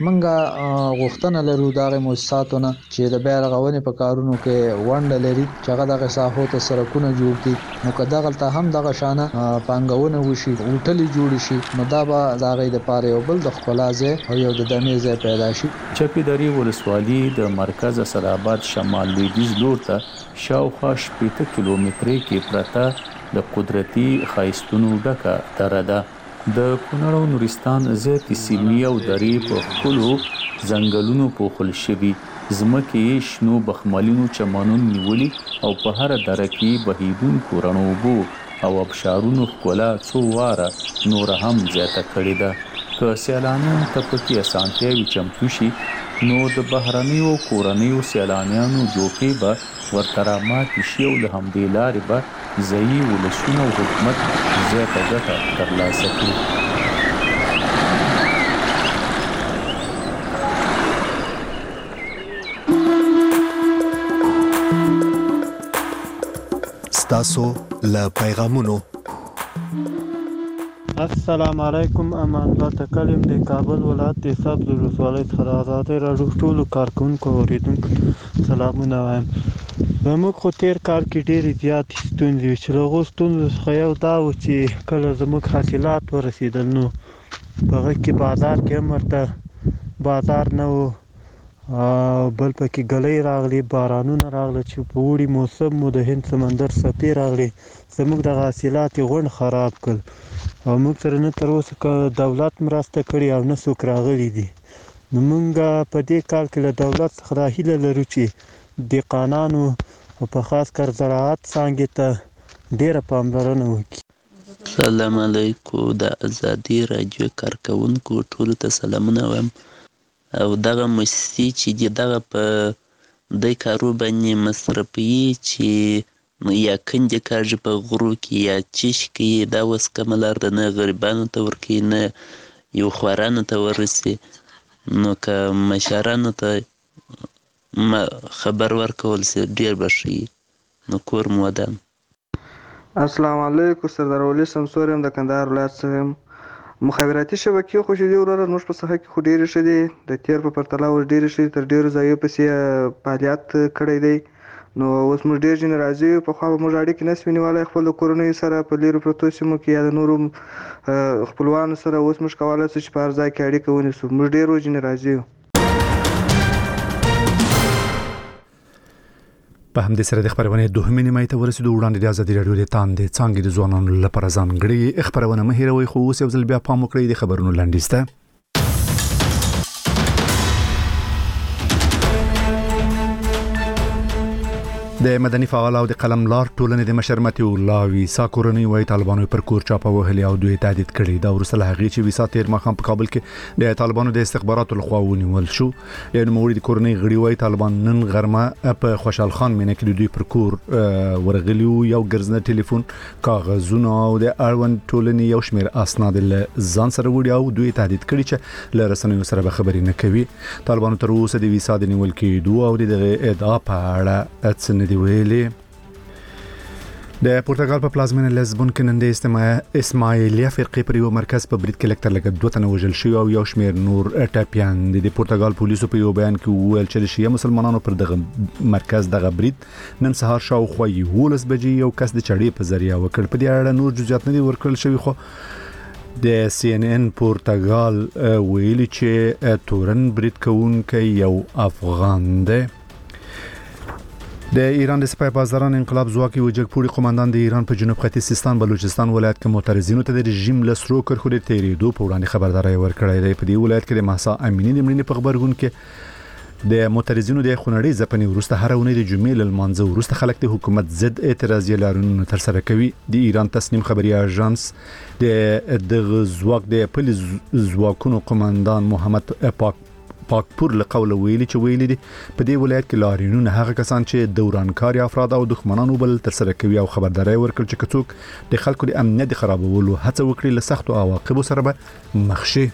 موږ غوښتنه لرو د هغې مؤسساتو نه چې د بیا رغونې په کارونو کې ونډه لري چې هغه دغه ساحو ته سړکونه جوړ کړي، نو که دغلته هم دغه شانه پانګونه وشي، هوټلې جوړ شي، نو دا به د هغې دپاره یو بل د ښکلا ځای او یو د دمې ځای پیدا شي. چپې درې ولسوالي د مرکز اسداباد شمال لویدیځ لور ته شاوخوا شپېته کیلومترۍ کې پرته د قدرتي ښایستونو ډکه دره ده. د کونړ او نورستان زیاتې سیمې او درې په ښکلو ځنګلونو پوښل شوي، ځمکې یې شنو بخملینو چمنونو نیولي او په هره دره کې بهیدونکو رڼو اوبو او ابشارونو ښکلا څو واره نوره هم زیاته کړې ده. که سیلانیانو ته پکې اسانتیاوې چمتو شي نو د بهرنیو کورنیو سیلانیانو جوپې به ورته راماتې شي او له همدې لارې به ځایي ولسونه او حکومت زیاته ګټه ترلاسه کړي. تاسو له پیغامونو. السلام علیکم، امان الله تکلم د کابل ولایت د سبز ولسوالۍ څخه آزادۍ راډیو ټولو کارکونکو اوریدونکو سلامونه وایم. زموږ خو تیر کال کې ډېرې زیاتې ستونزې وې چې له هغو ستونزو څخه یو دا و چې کله زموږ حاصلات ورسېدل نو په هغه کې بازار کې هم ورته بازار نه و، بل پکې ګلۍ راغلي، بارانونه راغله چې په اوړي موسم مو د هند سمندر څپې راغلي، زموږ دغه حاصلات یې غونډ خراب کړل او موږ سره نه تر اوسه که دولت مرسته کړې او نه څوک راغلي دي. نو موږ په دې کال کې له دولت څخه دا هیله لرو چې دهقانانو او په خاص کر زراعت څانګې ته ډېره پاملرنه وکړي. سلام علیکم، د ازادي راډیو کارکونکو ټولو ته سلامونه وایم. او دغه موسسې چې دي دغه په دې کارو باندې مصرفوي چې یا کندې کاږي په غرو کې یا چیش کوي، دا اوس کومه لار ده، نه غریبانو ته ورکوي نه یو خوارانو ته ورسي. نو که مشرانو ته خبر ورکول سي ډېر به ښه وي. نو کور مو ودان. السلام علیکم، سردار ولی سمسور یم، د کندهار ولایت څخه یم. مخابراتي شبکې خو چې دی وروره زموږ په ساحه کې خو ډېرې ښه دي د تېر په پرتله اوس ډېرې ښه دي تر ډېرو ځایو پسې فعالیت کړی دی نو اوس موږ ډېر ځینې راځي پخوا به موږ اړیکې نه سوای نیولی خپل د کورنیو سره په لیرو پرتو سیمو کې یا د نورو خپلوانو سره اوس موږ کولی شو چې په هر ځای کې اړیکه ونیسو موږ ډېر ځینې راځي یو په همدې سره د خبرونې دوهمې نیمایي ته ورسېدو وړاندې د ازادي راډیو د تاندې څانګې د ځوانانو لپاره ځانګړې خبرونه مه هېروئ خو اوس یو ځل بیا پام وکړئ د خبرونو لنډیز ته د مدني فعال او د قلم لار ټولنې د مشر متي الله ویسا کورنۍ وای طالبانو پر کور چاپه وهلي او دوی تهدید کړي دا ورسره هغه چې ویسا تیر مخام په کابل کې د طالبانو د استخباراتو لخوا ونیول شو یو نوموړي د کورنۍ غړي وای طالبان نن غرمه په خوشحال خان مینه کې د دوی پر کور ورغلی یو ګرځنه ټلیفون کاغذونه او د اړوند ټولنې یو شمېر اسناد له ځان سره وړي او دوی تهدید کړي چې له رسنیو سره به خبرې نه کوي طالبانو تر اوسه د ویسا د نیول کېدو او د ادعا په اړه څه دی ویلي د پرتګال په پلازمینه لزبون کې نن د اسماعیلیا فرقې پر یو مرکز په برید کې لکتر لګ دوه تنه وژل شوي او یو شمېر نور ټاپیان د پرتګال پولیسو په یو بیان کې وویل چې د شیعه مسلمانانو پر دغه مرکز دغه برید نن سهار شاوخوا یولس بجې یو کس د چړې په ذریعه وکړ په دې اړه نور جزئیات نه دي ورکړل شوي خو د سی ان ان پرتګال ویلي چې تورن برید کوونکی یو افغان دی د ایران د سپای بازاران انقلاب ځواکي وجګپوري قومندان د ایران په جنوب ختیځ سیستان بلوچستان ولایت کې معترضینو ته د رژیم له سرو کرښو د تیریدو په وړاندې خبرداري ورکړې ده په دې ولایت کې د مهسا امینی د مړینې په خبرګون کې د معترضینو د خونړۍ ځپنې وروسته هر اونۍ د جمعې له لمانځه وروسته خلک د حکومت ضد اعتراضي اعلانونه ترسره کوي د ایران تصنیم خبري اژانس د دغه ځواک د پولیس ځواکونو قومندان محمد پاک پاکپور له قوله ویلي چې ویلي دي په دې ولایت کې لاریونونه هغه کسان چې دورانکاري افراد او دښمنانو بل تر سره کوي او خبرداري ورکړي چې کڅوک د خلکو د امنیت خرابولو هڅه وکړي له سختو عواقبو سره به مخ شي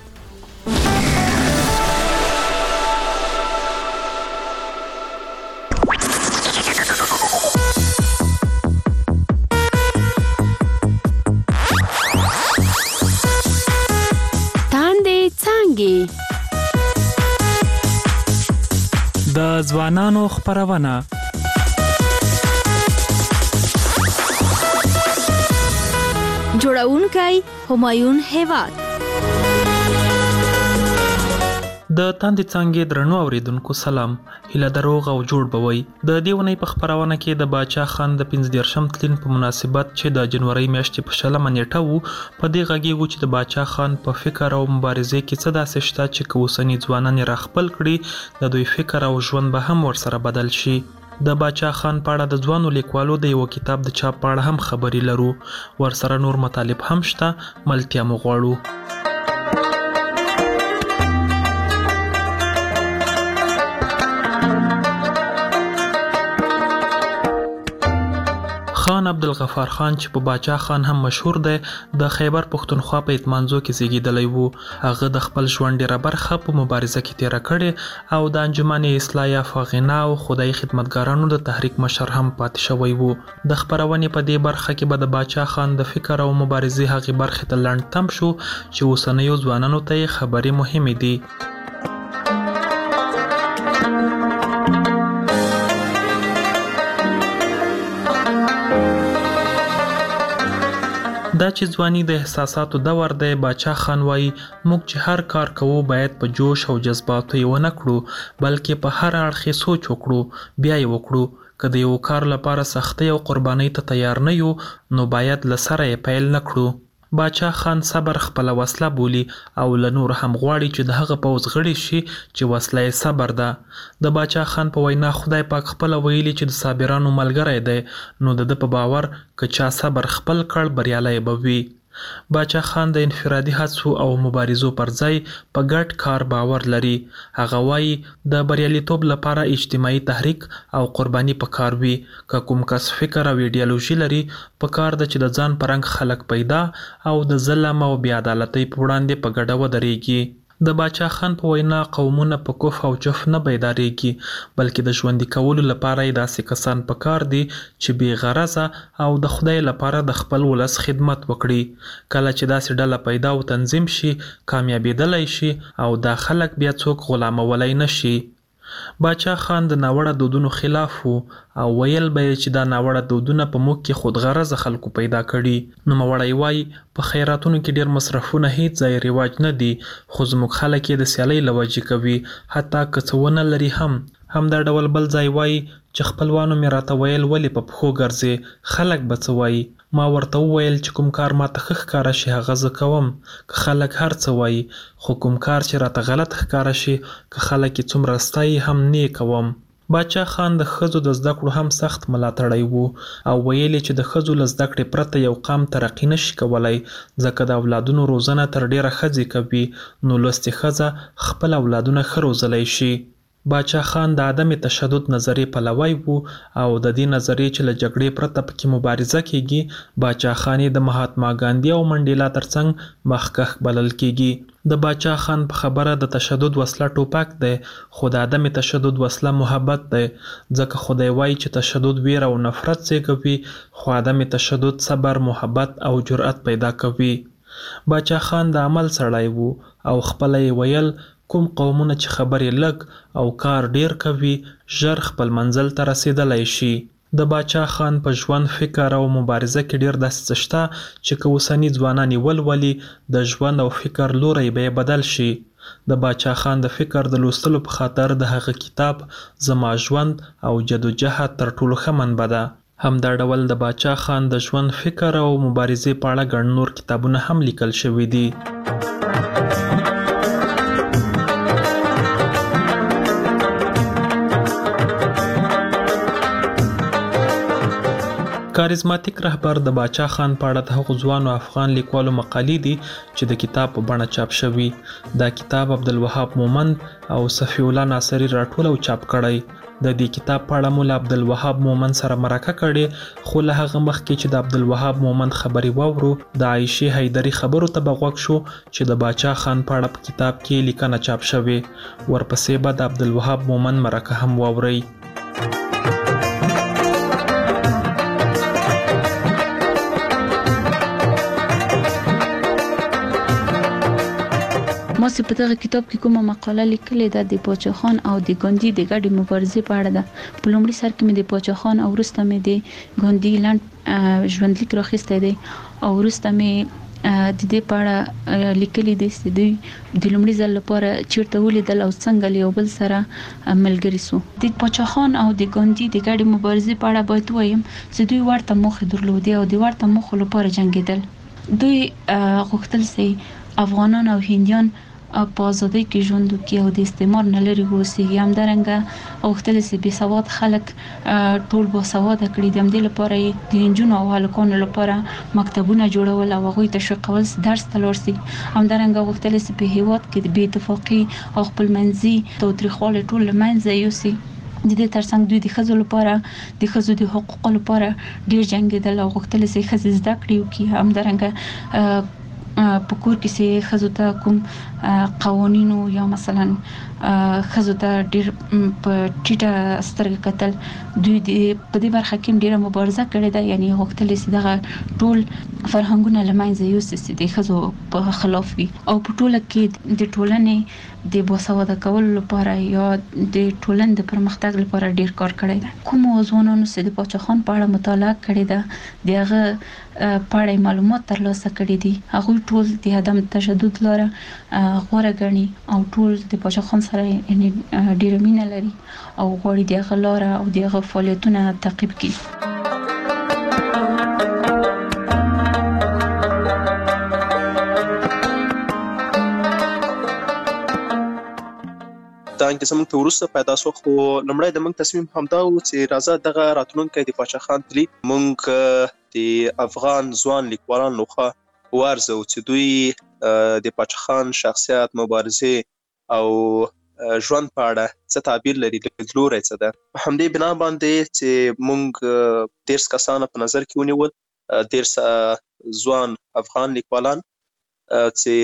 تاندې څانګې د ځوانانو خبرونه جوړونکی همایون هیواد د تاندې څانګې درنو اوریدونکو سلام هله دروغ او جوړ بوي د دیونی په خبرونه کې د باچا خان د پنځه دیرشم تلین په مناسبت چې د جنوري میاشتې په شلمه نیټه وو په دې غږیږو چې د باچا خان په فکر او مبارزې کې څه داسې شته چې کوسنی ځوانان راخپل کړي د دوی فکر او ژوند به هم ورسره بدل شي د باچا خان په اړه د ځوانو لیکوالو د یو کتاب د چاپ په اړه هم خبري لرو ورسره نور مطالب هم شته ملتیا مو غواړو خان عبدالغفار خان چې په باچا خان هم مشهور دی د خیبر پښتونخوا په اتمانزو کې زیږیدلی وو هغه د خپل ژوند ډیره برخه په مبارزه کې تیره کړې او د انجمن اصلاح فغنا او خدای خدمتګارانو د تحریک مشر هم پاتې شوی وو د خبرونې په دې برخه کې به د باچا خان د فکر او مبارزې هغه برخه ته لاند تم شو چې اوسنیو ځوانانو ته خبرې مهمه دي دا چې ځواني د احساساتو دور دی باچا خان وایي موږ چې هر کار کوو باید په جوش او جذباتو یې ونه کړو بلکې په هر اړخ یې سوچ وکړو بیا یې وکړو که د یو کار لپاره سختۍ او قربانۍ ته تیار نه یو نو باید له سره یې پیل نه کړو باچا خان صبر خپل وسله بولی او له نور هم غواړي چې د هغه پوز غړي شي چې وسله یې صبر ده د باچا خان په وینا خدای پاک خپل ویلي چې د صابرانو ملګری دی نو د په باور که چا صبر خپل کړ بریالی به وي باچا خان د انفرادي هڅو او مبارزو پر ځای په ګډ کار باور لري هغه وایي د بریالیتوب لپاره اجتماعي تحریک او قرباني پکار وي که کوم کس فکر او ایډیالوژي لري پکار د چې د ځان پرنګ خلک پیدا او د ظلم او بې عدالتۍ په وړاندې په ګډه ودرېږي د باچا خان په وینا قومونه په کف او جف نه بیداریږي بلکې د ژوندي کولو لپاره یې داسې کسان پکار دي چې بې غرضه او د خدای لپاره د خپل ولس خدمت وکړي. کله چې داسې ډله پیدا او تنظیم شي کامیابېدلی شي او دا خلک بیا څوک غلامولی نه شي. باچا خان د ناوړه دودونو خلاف و او ویل به یې چې دا ناوړه دودونه په موږ کې خودغرضه خلکو پیدا کړي. نوموړی وایي په خیراتونو کې ډېر مصرفونه هیڅ ځای رواج نه دي خو زموږ خلک یې د سیالۍ له وجې کوي حتی که څه ونه لري هم. همدا ډول بل ځای وایي چې خپلوانو مې راته ویل ولې په پښو ګرځې خلک به څه وایي. ما ورته وویل چې کوم کار ماته ښه ښکاره شي هغه زه کوم که خلک هر څه وایي خو کوم کار چې راته غلط ښکاره شي که خلک یې څومره ستایي هم نه یې کوم. باچا خان د ښځو د زده کړو هم سخت ملاتړی و او ویل یې چې د ښځو له زده کړې پرته یو قام ترقي نشي کولی ځکه د اولادونو روزنه تر ډیره ښځې کوي نو لوستې ښځه خپل اولادونه ښه روزلی شي. باچا خان د عدم تشدد نظریې پلوی و او د دې نظریې چې له جګړې پرته پکې مبارزه کیږي باچا خان د مهاتما ګاندھی او منډیلا ترڅنګ مخکښ بلل کیږي. د باچا خان په خبره د تشدد وسله ټوپک دی خو د عدم تشدد وسله محبت دی ځکه خدای وایي چې تشدد ویره او نفرت زیږوي خو عدم تشدد صبر محبت او جرأت پیدا کوي. باچا خان د عمل سړی و او خپله یې ویل کوم قومونه چې خبرې لږ او کار ډیر کوي ژر خپل منزل ته رسیدلی شي. د باچا خان په ژوند فکر او مبارزه کې ډیر داسې څه شته چې که اوسني ځوانان یې ولولي د ژوند او فکر لوری به یې بدل شي. د باچا خان د فکر د لوستلو په خاطر د هغه کتاب زما ژوند او جدوجهد تر ټولو ښه منبع ده. همدا ډول د باچا خان د ژوند فکر او مبارزې په اړه ګڼ نور کتابونه هم لیکل شوي دي. کاریزماتیک رهبر د باچا خان په اړه د هغو ځوانو افغان لیکوالو مقالې دي چې د کتاب په بڼه چاپ شوي. دا کتاب عبدالوهاب مومند او صفی الله ناصري راټول او چاپ کړی. د دې کتاب په اړه مو له عبدالوهاب مومند سره مرکه کړې خو له هغه مخکې چې د عبدالوهاب مومند خبرې واورو د عایشې حیدري خبرو ته به غوږ شو چې د باچا خان په اړه په کتاب کې لیکنه چاپ شوې. ورپسې به د عبدالوهاب مومند مرکه هم واورئ. ما چې په دغه کتاب کې کومه مقاله لیکلې ده د باچا خان او د ګاندھی د ګډې مبارزې په اړه ده. په لومړي سر کې مې د باچا خان او وروسته مې د ګاندھی لنډ ژوندلیک راخیستی دی او وروسته مې د دې په اړه لیکلي دي چې دوی د لومړي ځل لپاره چیرته ولیدل او څنګه له یو بل سره ملګري سو. د باچا خان او د ګاندھی د ګډې مبارزې په اړه باید ووایم چې دوی ورته موخې درلودې او د ورته موخو لپاره جنګېدل. دوی غوښتل چې افغانان او هندیان په ازادۍ کې ژوند وکړي او د استعمار نه لرې واوسېږي. همدارنګه غوښتل چې بې سواد خلک ټول باسواده کړي. د همدې لپاره یې د نجونو او هلکانو لپاره مکتبونه جوړول او هغوی تشویقول چې درس ته لاړ شي. همدارنګه غوښتل چې په هېواد کې د بې اتفاقي او خپلمنځي تاوتریخوالی ټول له منځه یوسي. د دې ترڅنګ دوی د ښځو لپاره د ښځو د حقوقو لپاره ډېر جنګېدل او غوښتل چې ښځې زده کړې وکړي. همدارنګه په کور کې چې ښځو ته کوم قوانینو یا مثلا ښځو ته ډېر په ټیټه سترګه کتل دوی په دې برخه کې ډېره مبارزه کړې ده. یعنې غوښتل چې دغه ټول فرهنګونه له منځه یوسي چې د ښځو په خلاف وي او په ټوله کې د ټولنې د باسواده کولو لپاره یا د ټولنې د پرمختګ لپاره ډېر کار کړی ده. کومو ځوانانو چې د باچا خان په اړه مطالعه کړې ده د هغه په اړه معلومات ترلاسه کړي دي هغوی ټول د عدم تشدد لاره غوره ګڼي او ټول د باچا خان سره ډېره مینه لري او غواړي د هغه لاره او د هغه فعالیتونه تعقیب کړي. دا انګیزه موږ ته وروسته پیدا شو خو لومړی د موږ تصمیم همدا و چې راځه دغه راتلونکی د باچا خان پلي موږ د افغان ځوان لیکوالانو لخوا وارزو چې دوی د باچا خان شخصیت مبارزې او ژوند په اړه څه تعبیر لري لیدلوری څه ده. په همدې بنا باندې چې موږ دېرش کسانه په نظر کې ونیول دېرش ځوان افغان لیکوالان چې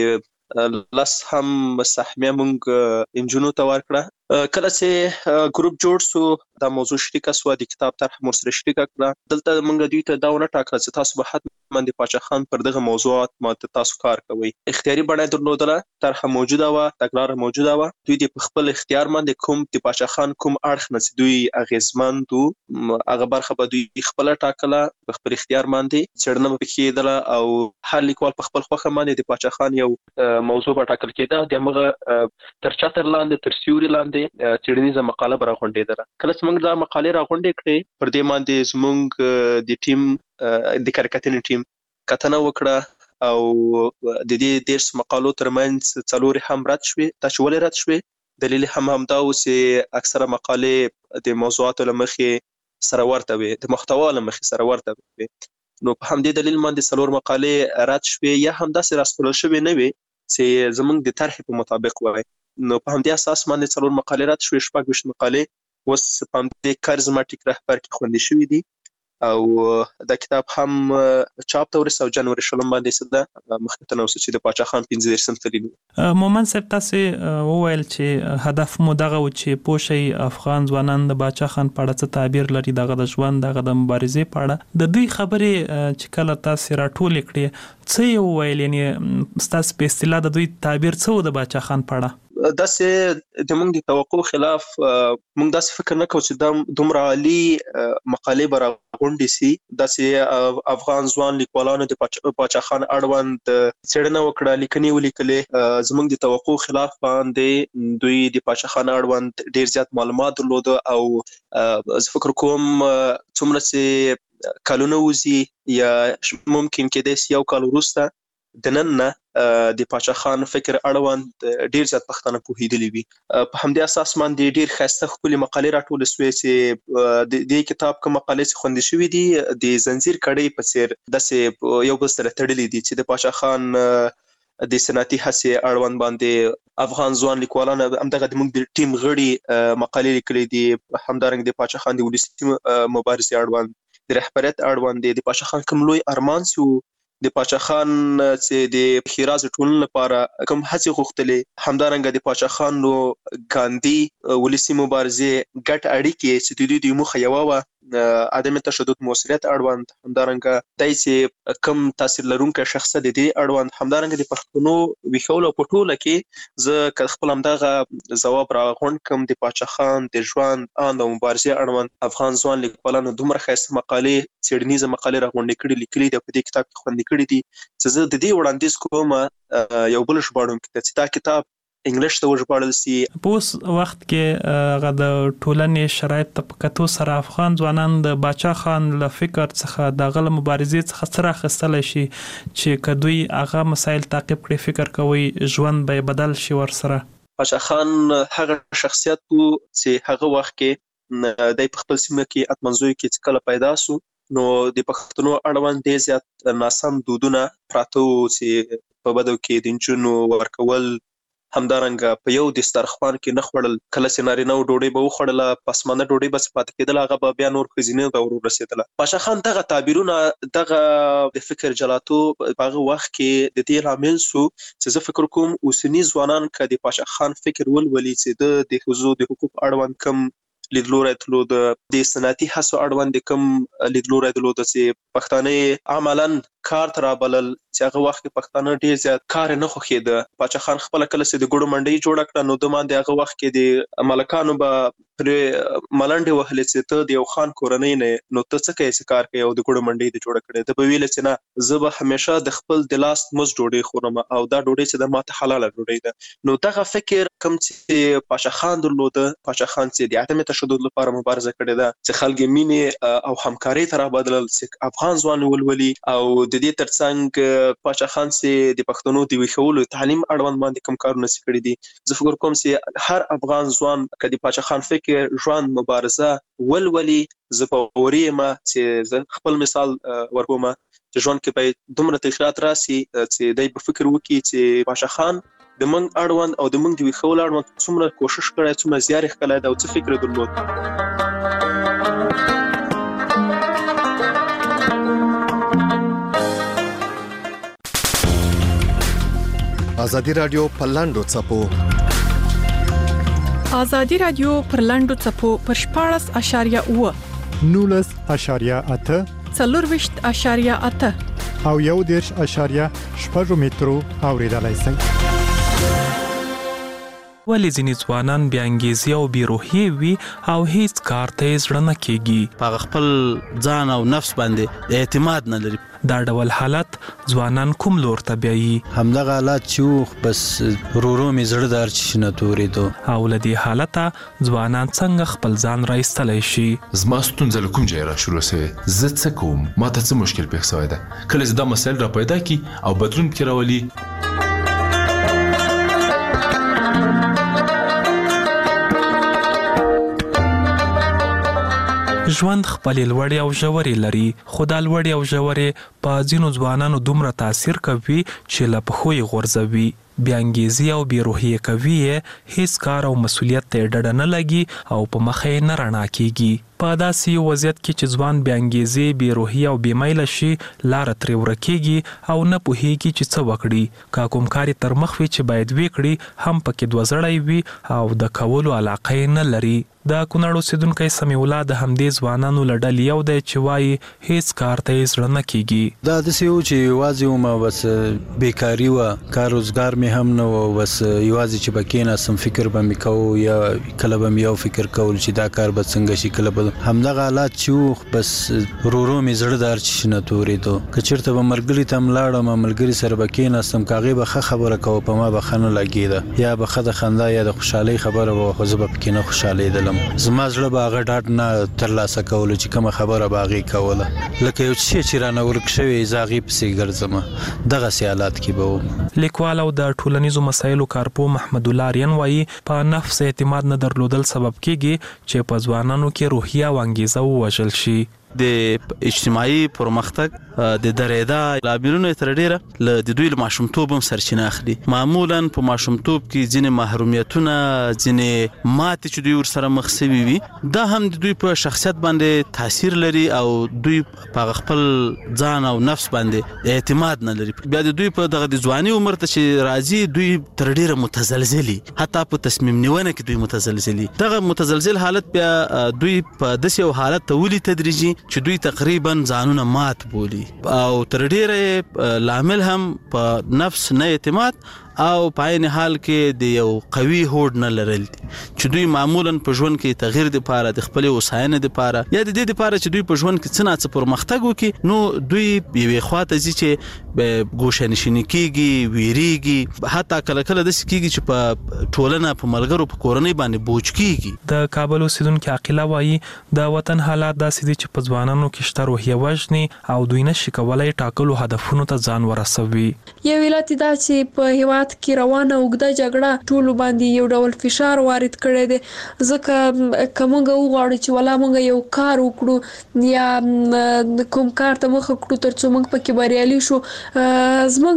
لس هم سهمیه مونږ انجونو ته ورکړه. کله چې ګروپ جوړ سو دا موضوع شریکه سوه د کتاب طرح مور سره شریکه کړه. دلته مونږ دوی ته دا ونه ټاکله چې تاسو به حتما د پاچا خان پر دغه موضوعات ماته تاسو کار کوئ. اختیاري بڼه درلودله، طرحه موجوده وه، تګلاره موجوده وه. دوی د په خپل اختیار باندې کوم د پاچا خان کوم اړخ نه چې دوی اغېزمند وو هغه برخه به دوی خپله ټاکله په خپل اختیار باندې. څېړنه به پکې کېدله او هر لیکوال په خپل خوښه باندې د پاچا خان یو موضوع به ټاکل کېده. د همغه تر چتر لاندې تر سیوري لاندې څېړنیزه مقاله به راغونډېدله. کله چې موږ دا مقالې راغونډې کړې پر دې باندې زموږ د ټیم د کارکتنې ټیم کتنه وکړه او د دې دېرش مقالو ترمنځ څلورې هم رد شوې. دا چې ولې رد شوې دلیل هم همدا و چې اکثره مقالې د موضوعاتو له مخې سره ورته وې، د محتوا له مخې سره ورته وې. نو په همدې دلیل باندې څلور مقالې رد شوې یا همداسې راسپړل شوې نه وې چې زموږ د طرحې په مطابق وای. نو په همدې اساس باندې څلور مقالې رد شوې، شپږ ویشت مقالې اوس په همدې کار زما ټیک رهبر کې خوندي شوي دي او دا کتاب هم چاپ ته ورسېد او جنوري شلم باندې څه ده مخکې نه اوسه چې د پاچا خان پنځه دېرشم تلین. مومن صاحب تاسې وویل چې هدف مو دغه و چې پوه شئ افغان ځوانان د پاچا خان په اړه څه تعبیر لري، دغه د ژوند دغه د مبارزې په اړه. د دوی خبرې چې کله تاسې راټولې کړې څه یې وویل، یعنې ستاسو په اصطلاح د دوی تعبیر څه و د پاچا خان په اړه؟ داسې د موږ د توقع خلاف موږ داسې فکر نه کوو چې دا دومره عالي مقالې به راغونډې سي. داسې افغان ځوان لیکوالانو د پاچا خان اړوند څېړنه وکړه، لیکنې ولیکلې. زموږ د توقع خلاف باندې دوی د پاچا خان اړوند ډېر زیات معلومات درلوده او زه فکر کوم څومره چې کلونه وځي یا ممکن کېدای سي یو کال وروسته د نن نه د پاچا خان فکر اړوند ډیر زیات پښتانه پوهېدلي وي. په همدې اساس باندې ډیر ښایسته ښکلې مقالې راټولې سوې چې د دې کتاب کوم مقالې چې خوندي شوي دي د زنځیر کړۍ په څېر داسې یو بل سره تړلي دي چې د پاچا خان د صنعتي هڅې اړوند باندې افغان ځوان لیکوالان همدغه د موږ د ټیم غړي مقالې لیکلې دي. همدارنګه د پاچا خان د ولسي مبارزې اړوند د رهبریت اړوند د پاچا خان کوم لوی ارمان سي د پاچا خان چې د ښېراز ټولنې لپاره کوم هڅې غوښتلې، همدارنګه د پاچا خان نو ګاندي ولسي مبارزې ګډ اړیکې چې د دوی د موخه یوه وه عدم تشدد موثریت اړوند، همدارنګه دی چې کوم تاثیر لرونکی شخص د دې اړوند، همدارنګه د پښتنو ویښولو په ټوله کې زه که خپل همدغه ځواب راغونډ کړم د پاچا خان د ژوند اند او مبارزې اړوند افغان ځوان لیکوالانو دومره ښایسته مقالې څېړنیزه مقالې راغونډې کړي لیکلي دي په دې کتاب کې خوندي کړي دي چې زه د دې وړاندیز کوم یو بل ژباړونکي ته چې دا کتاب انګلیش ته وژباړل سي. په اوس وخت کې هغه د ټولنې شرایط ته په کتو سره افغان ځوانان د پاچا خان له فکر څخه دغه له مبارزې څخه څه راخیستلی شي چې که دوی هغه مسایل تعقیب کړي، فکر کوئ ژوند به بدل شي ورسره؟ پاچا خان هغه شخصیت و چې هغه وخت کې دی په خپل سیمه کې اتمنځیو کې چې کله پیدا سو نو د پښتنو اړوند ډېر زیات ناسم دودونه پراته وو چې په بدو کې د نجونو ورکول، همدارنګه په یو دسترخوان کې نه خوړل. کله چې نارینه و ډوډۍ به وخوړله پسمانه ډوډۍ به پاتې کېدله هغه به بیا نور ښځینه ته ور ورسېدله. پاچا خان دغه تعبیرونه دغه د فکر جلاتو په هغه وخت کې د دې لامل سو چې زه فکر کوم اوسني ځوانان که د پاچا خان فکر ولولي چې د د ښځو د حقوق اړوند کم لیدلوری درلود، د صنعتي هڅو اړوند کوم لیدلوری درلود چې پښتانه عملاً کار ته رابلل چې هغه وخت کې پښتانه ډېر زیات کار نه خوښېده. پاچا خان خپله کله چې د ګوړو منډۍ جوړه کړه نو د باندې هغه وخت کې د ملکانو به پرې ملنډې وهلې چې ته د یو خان کورنۍ نه نو ته څه کوې چې کار کوې او د ګوړو منډۍ دې جوړه کړې. ده به ویله چې نه زه به همیشه د خپل د لاس مزد ډوډۍ خورم او دا ډوډۍ چې ده ماته حلاله ډوډۍ ده. نو دغه فکر کوم چې پاچا خان درلوده، پاچا خان چې د عدم تشدد لپاره مبارزه کړې ده، چې خلک یې مینې او همکارۍ ته رابلل، چې افغان ځوان ولولي او د دې ترڅنګ پاچا خان چې د پښتنو د ویښولو تعلیم اړوند باندې کوم کارونه چې کړي دي. زه فکر کوم چې هر افغان ځوان که د پاچا خان فکر ژوند مبارزه ولولي، زه په وری یم چې زه خپل مثال ورکوم چې ژوند کې باید دومره تغیرات راسي چې دی به فکر وکړي چې پاچا خان د موږ اړوند او د موږ د ویښولو اړوند څومره کوشش کړی، څومره زیار یې ښکلی دی او څه فکر درلود. ازادي رادیو په لاندو چپو ازادي رادیو پر لاندو چپو پر شپاړس اشاریه اوه نولس اشاریه اته څلورویشت اشاریه اته او یو دیرش اشاریه شپږ مترو اوریدلای شئ. ولی ځینې ځوانان بې انګیزې او بې روحیې وي او هیڅ کار ته یې زړه نه کېږي. په خپل ځان او نفس باندې اعتماد نه لري. دا ډول حالت ځوانان کوم لور ته بیایي؟ همدغه حالات چې بس ورو مې زړه دار چې نه تورېدو. او له دې حالته ځوانان څنګه خپل ځان راایستلی شي؟ زما ستونزه له کوم ځایه راشروع سوې، زه څه کوم، ما ته څه مشکل پېښ سوی ده. کله چې دا مسایل را پیدا کړي او بدلون پکې راولي، ژوند خپلې لوړې او ژورې لري، خو دا لوړې او ژورې په ځینو ځوانانو دومره تاثیر کوي چې له پښو یې غورځوي. بې انګیزې او بې روحیې کوي یې، هیڅ کار او مسؤلیت ته یې ډډه نه لګي او په مخه یې نه رڼا کېږي. په داسې یو وضعیت کې چې ځوان بې انګیزې، بې روحیې او بې میله شي، لاره ترې ورکېږي او نه پوهېږي چې څه وکړي. که کوم کار یې تر مخ وي چې باید ویې کړي، هم پکې دوه زړی وي او د کولو علاقه یې نه لري. د کونړ اوسېدونکی سمیع الله د همدې ځوانانو له ډلې یو دی چې وایي هیڅ کار ته یې زړه نه کېږي. دا داسې و چې یوازې وم، بس بېکاري وه، کار روزګار مې هم نه و، بس یوازې چې به کېناستم فکر به مې کوو، یا کله به مې یو فکر کول چې دا کار به څنګه شي، کله به همدغه حالات چې و بس ورو ورو مې زړه دار چې نه تورېدو. که چېرته به ملګري ته هم لاړم، ملګري سره به کېناستم، که هغې به ښه خبره کوه په ما به ښه نه لګېده، یا به ښه د خندا یا د خوشحالۍ خبره به وه، خو زه به پکې نه خوشحالېدلم. زما زړه به هغه ډاډ نه ترلاسه کولو چې کومه خبره به هغې کوله، لکه یو څه چې رانه ورک شوی زه هغې پسې ګرځم. دغسې حالات کې به وم. لیکوال او د ټولنیزو مسایلو کارپوه محمد الله آریان وایي په نفس اعتماد نه درلودل سبب کېږي چې په ځوانانو کې روحیه او انګیزه ووژل شي. د اجتماعي پرمختګ د درېدا لاملونه تر ډیره له د دوی له ماشومتوب هم سرچینه اخلي. معمولا په ماشومتوب کې ځینې محرومیتونه، ځینې ماتې چې دوی ورسره مخ سوي وي، دا هم د دوی په شخصیت باندې تاثیر لري او دوی په خپل ځان او نفس باندې اعتماد نه لري. بیا د دوی په دغه د ځواني عمر ته چې راځي، دوی تر ډیره متزلزلي، حتی په تصمیم نیونه کې دوی متزلزلي. دغه متزلزل حالت بیا دوی په داسې یو حالت ته ولي تدریجي چې دوی تقریبا ځانونه مات بولي او تر ډیره لامل هم په نفس نه اعتماد او په عین حال کې د یو قوي هوډ نه لرل چې دوی معمولا په ژوند کې تغییر د پاره، د خپل وساینې د پاره، یا د دې د پاره چې دوی په ژوند کې څه نه څه پرمختګ وکړي، نو دوی یوې خواته ځي چې ګوشه نشیني کېږي، ویریږي، حتی کله کله داسې کېږي چې په ټولنه، په ملګرو، په کورنۍ باندې بوج کېږي. د کابل اوسېدونکي عاقله وایي د وطن حالات داسې دي چې په ځوانانو کې شته روحیه وژني او دوی نشي کولی ټاکلو هدفونو ته ځان ورسوي. یو علت دا چې په هیواد کې روانه اوږده جګړه ټولو باندې یو ډول فشار وارد کړی دی، ځکه که موږ وغواړو چې ولا موږ یو کار وکړو یا کوم کار ته مخه کړو تر څو موږ پکې بریالي شو، زموږ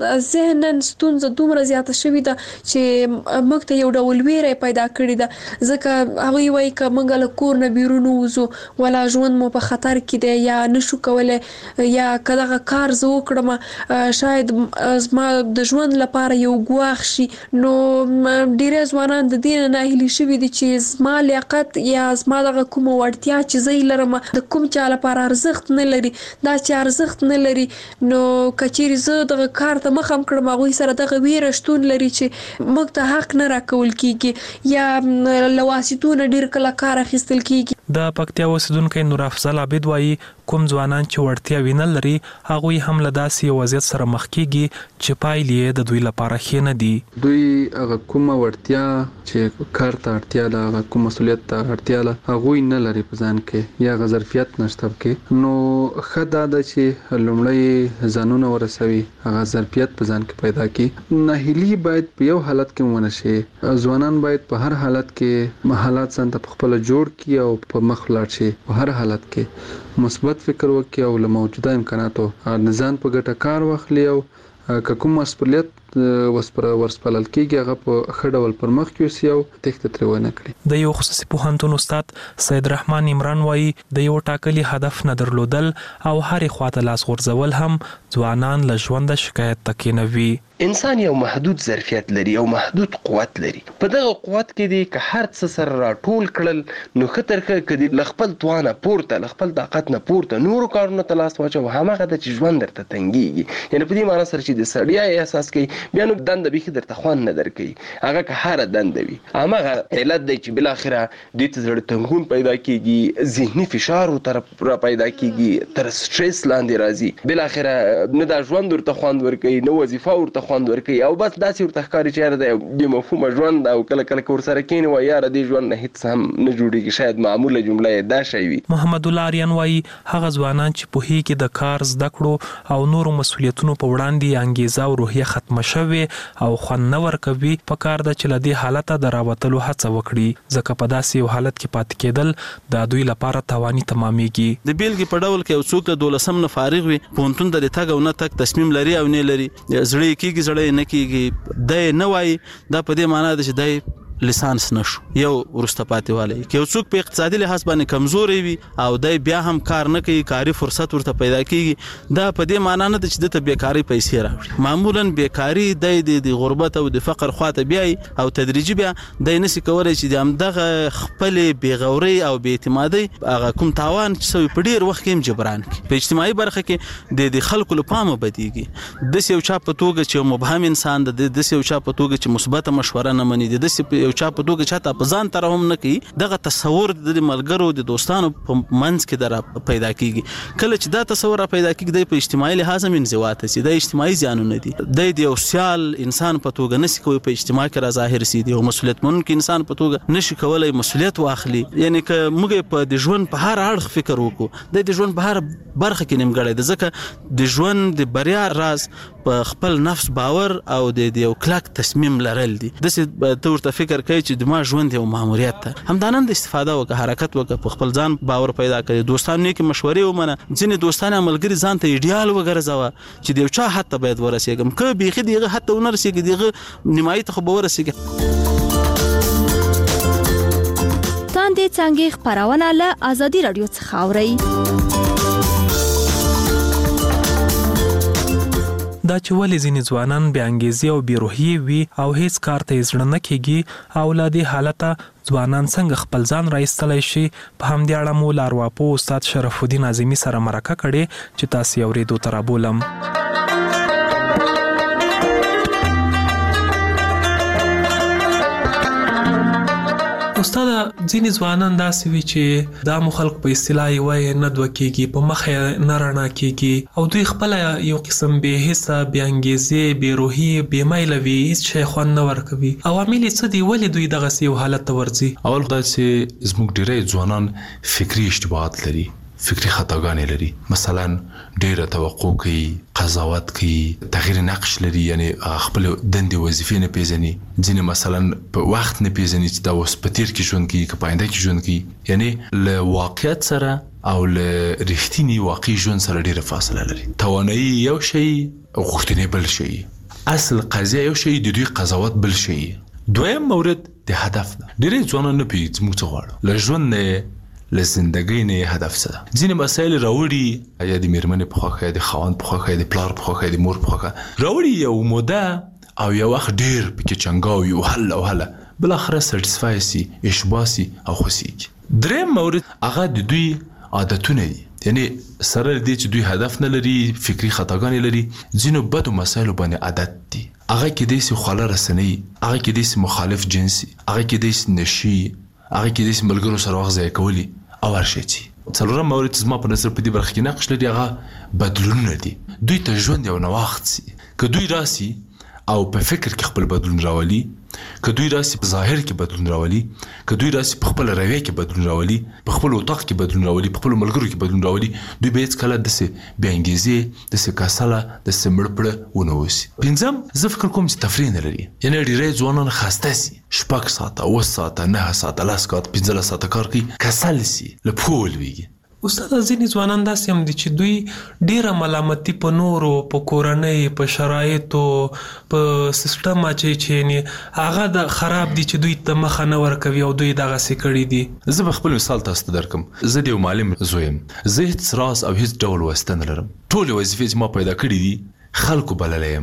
ذهناً ستونزه دومره زیاته شوې ده چې موږ ته یو ډول ویره پیدا کړې ده، ځکه هغوی وایي که موږ له کور نه بیرون ووځو ولا ژوند مو په خطر کې دی، یا نشو کولی، یا که دغه کار زه وکړم شاید زما د ژوند لپاره یو ګواښ شي. نو ډیری ځوانان د دې نه ناهیلي شوي دي چې زما لیاقت یا زما دغه کومه وړتیا چې زه یې لرم د کوم چا لپاره ارزښت نه لري. دا چې ارزښت نه لري، نو که چیرې زه دغه کار ته مخه هم کړم، هغوی سره دغه ویره شتون لري چې موږ ته حق نه راکول کېږي یا له واسطو نه ډېر کله کار اخیستل کېږي. د پکتیا اوسېدونکی نور افضل عابد وایي کوم ځوانان چې وړتیاوې نه لري، هغوی هم له داسې یو وضعیت سره مخ کېږي چې پایلې یې د دوی لپاره ښې نه دي. دوی هغه کومه وړتیا چې کار ته اړتیا ده، هغه کوم مسؤلیت ته اړتیا ده، هغوی نه لري په ځان کې، یا هغه ظرفیت نشته پکې. نو ښه دا ده چې لومړی ځانونه ورسوي، هغه ظرفیت په ځان کې پیدا کړي. ناهیلي باید په یو حالت کې ونه شي. ځوانان باید په هر حالت کې حالات ځان ته په خپله جوړ کړي او په مخ ولاړ شي. په هر حالت کې مثبت فکر وکړي او له موجوده امکاناتو د ځان په ګټه کار واخلي، او که کوم مسؤلیت ورسپارل کېږي هغه په ښه ډول پر مخ یوسي او تېښته ترې ونه کړي. د یو خصوصي پوهنتون استاد سید رحمان عمران وایي د یو ټاکلي هدف نه درلودل او هرې خواته لاس غورځول هم ځوانان له ژونده شکایت ته کېنوي. انسان یو محدود ظرفیت لري او محدود قوت لري. په دغه قوت کې دی که هر څه سره راټول کړل نو خطرخه کدي لخپل توانه پورته لخپل طاقت نه پورته نورو کارونو ته لاس واچو همغه د ژوند درته تنګيږي. یعنی په دې معنی سره چې د سړیا احساس کوي بیا نو دند به درته خوان نه درکې هغه که هر دند وي همغه علت دی چې بل اخره د تزړه تنګون پیدا کیږي، ذهني فشار او طرف را پیدا کیږي، تر سټرس لاندې راځي، بل اخره نه د ژوند ورته خوان ورکوي، نه وظیفه ورته خوان ورکوي او بس داسې ورته ښکاري چې د مفهوم ژوند او کله کله کور سره کینی و یاره د ژوند نه هیڅ هم نه جوړیږي. شاید معموله جمله دا شی وي. محمد الله اریان وايي هغه ځوانان چې په هي کې د کار زده کړو او نورو مسولیتونو په وړاندې انګیزه او روحیه ختمه شوي او خوند نه ورکوي په کار د چې لدی حالت د راوتلو هڅه وکړي ځکه په داسې یو حالت کې پاتې کېدل د دوی لپاره تاواني تمامېږي. د بیلګې په ډول کې یو څوک د دولسم نه فارغ وي پونتون د تګ او نه تګ تصمیم لري او نه لري زړه کېږي زړه نه کېږي د نه وای دا په دې معنی ده چې د لیسانس نشو یو ورسته پاتې والی کې یو څوک په اقتصادي لحاظ باندې کمزوري وي او دای بیا هم کار نه کوي کاری فرصت ورته پیدا کیږي دا په دې معنی نه ده چې د بیکاری پیسې راوړي. معمولا بیکاری د غربت او د فقر خواته بیاي او تدریجي بیا د نسی کولای چې د همدغه خپل بیغوري او بې اعتمادي هغه کوم تاوان چې سوي په ډیر وخت کې جبران کی په اجتماعي برخه کې د خلکو لپاره بدیږي. د یو چا په توګه چې مبهم انسان د د یو چا په توګه چې مثبت مشوره نه مني د یو چا په توګه چاته په ځان تر هم نه کوي دغه تصور د ملګرو د دوستانو په منځ کې در پیدا کیږي. کله چې دا تصور پیدا کیږي د په اجتماعي لحاظ هم انزواته سي د اجتماعي زیانونه دي د یو سیال انسان په توګه نشي کوي په اجتماع کې را ظاهر سي دی او مسولیت منونکي انسان په توګه نشي کولای مسولیت واخلي. یعنی که موږ په د ژوند په هر اړخ فکر وکړو د ژوند په هر برخه کې نیمګړی د ځکه د ژوند د بریا راز په خپل نفس باور او د یو کلک تصمیم لرل دي. د څه تور ته فکر کوي چې د ما ژوند یو ماموریت ته همدانند استفاده وکړه حرکت وکړه په خپل ځان باور پیدا کړي دوستانو کې مشورې ومنه ځینې دوستان عملګری ځان ته ایډیال وګرځوه چې د یو چا حتی باید ورسېږم که بیخي دیغه حتی ونرسېږي دیغه نیمایي ته خو به ورسېږي. تاندې څنګه خبرونه له ازادي رادیو څخه اورئ. دا چې ولې ځینې ځوانان بې انګیزې او بې روحیې وي او هیڅ کار ته یې زړه نه کېږي او له دې حالته ځوانان څنګه خپل ځان راایستلی شي په همدې اړه مو له ارواپوه استاد شرف الدین اعظمي سره مرکه کړې چې تاسې یې اورېدو ته رابولم. استاد ځینې ځوانان داسې وي چې دا مو خلک په اصطلاح یې وایي نه دوه کېږي په مخ یې نه رڼا کېږي او دوی خپله یو قسم بې حسه بې انګیزې بې روحي بې میله وي هېڅ شی خوند نه ورکوي. عوامل یې څه دي ولې دوی دغسې یو حالت ته ورځي؟ اول خدای چې زموږ ډېری ځوانان فکري اشتباهات لري فکری خطاګانې لري مثلا ډېره توقع کوي قضاوت کوي تغییر نقش لري یعنی خپل دندې وظیفې نه پیژني ځینې مثلا په وخت نه پیژني چې دا اوس په تیر کې ژوند کوي که په آینده کې ژوند کوي یعنی له واقعیت سره او له رښتیني واقعي ژوند سره ډېره فاصله لري. توانایي یو شی غوښتنې بل شی اصل قضیه یو شی د دوی قضاوت بل شی. دویم مورد د هدف ده ډېری ځوانان نه پوهېږي موږ څه غواړو له ژوند نه له زندګۍ نه هدف څه ده. ځینې مسایل راوړي یا د میرمنې په خوښه یا د خاوند په خوښه یا د پلار په خوښه یا د مور په خوښه راوړي یو موده او یو وخت ډېر پکې چنګاوي او هله او هله بالاخره سټسفای سي اشباه سي او خوښېږي. دریم مورد هغه د دوی عادتونه دي یعنی سره دې چې دوی هدف نه لري فکري خطاګانې لري ځینو بدو مسایلو باندې عادت دي هغه کېدای سي خواله رسنۍ هغه کېدای سي مخالف جنسي هغه کېدای سي نشي هغه کېدای سي ملګرو سره وخت ضایع کولي او هر شی چې څلورم مورد زما په نظر په دې برخه کې نقش لري هغه بدلونونه دي. دوی ته ژوند یو نوښت سي که دوی راسي او په فکر کې خپل بدلون راولي که دوی راسي په ظاهر کې بدلون راولي که دوی راسي په خپل رویه کې بدلون راولي په خپل اتاق کې بدلون راولي په خپل ملګرو کې بدلون راولي دوی به هېڅ کله داسې بې انګیزې داسې کاسله داسې مړ پړه ونه اوسي. پنځم زه فکر کوم چې تفریح نه لري یعنې ډېری ځوانان خسته سي شپږ ساعته اووه ساعته نهه ساعته لس ساعته پنځلس ساعته کار کوي کسل سي له پښو ولوېږي. استاد ځینې ځوانان داسې هم دي چې دوی ډېره ملامتي په نورو په کورنۍ په شرایطو په سیستم اچوي چې یعنې هغه د خراب دي چې دوی ته مخه نه ورکوي او دوی دغسې کړي دي. زه به خپل مثال تاسو ته درکم. زه د یو معلم زوی یم زه هېڅ راز او هېڅ ډول واسطه نه لرم ټولې وظیفې چې ما پیدا کړي دي خلکو بللی یم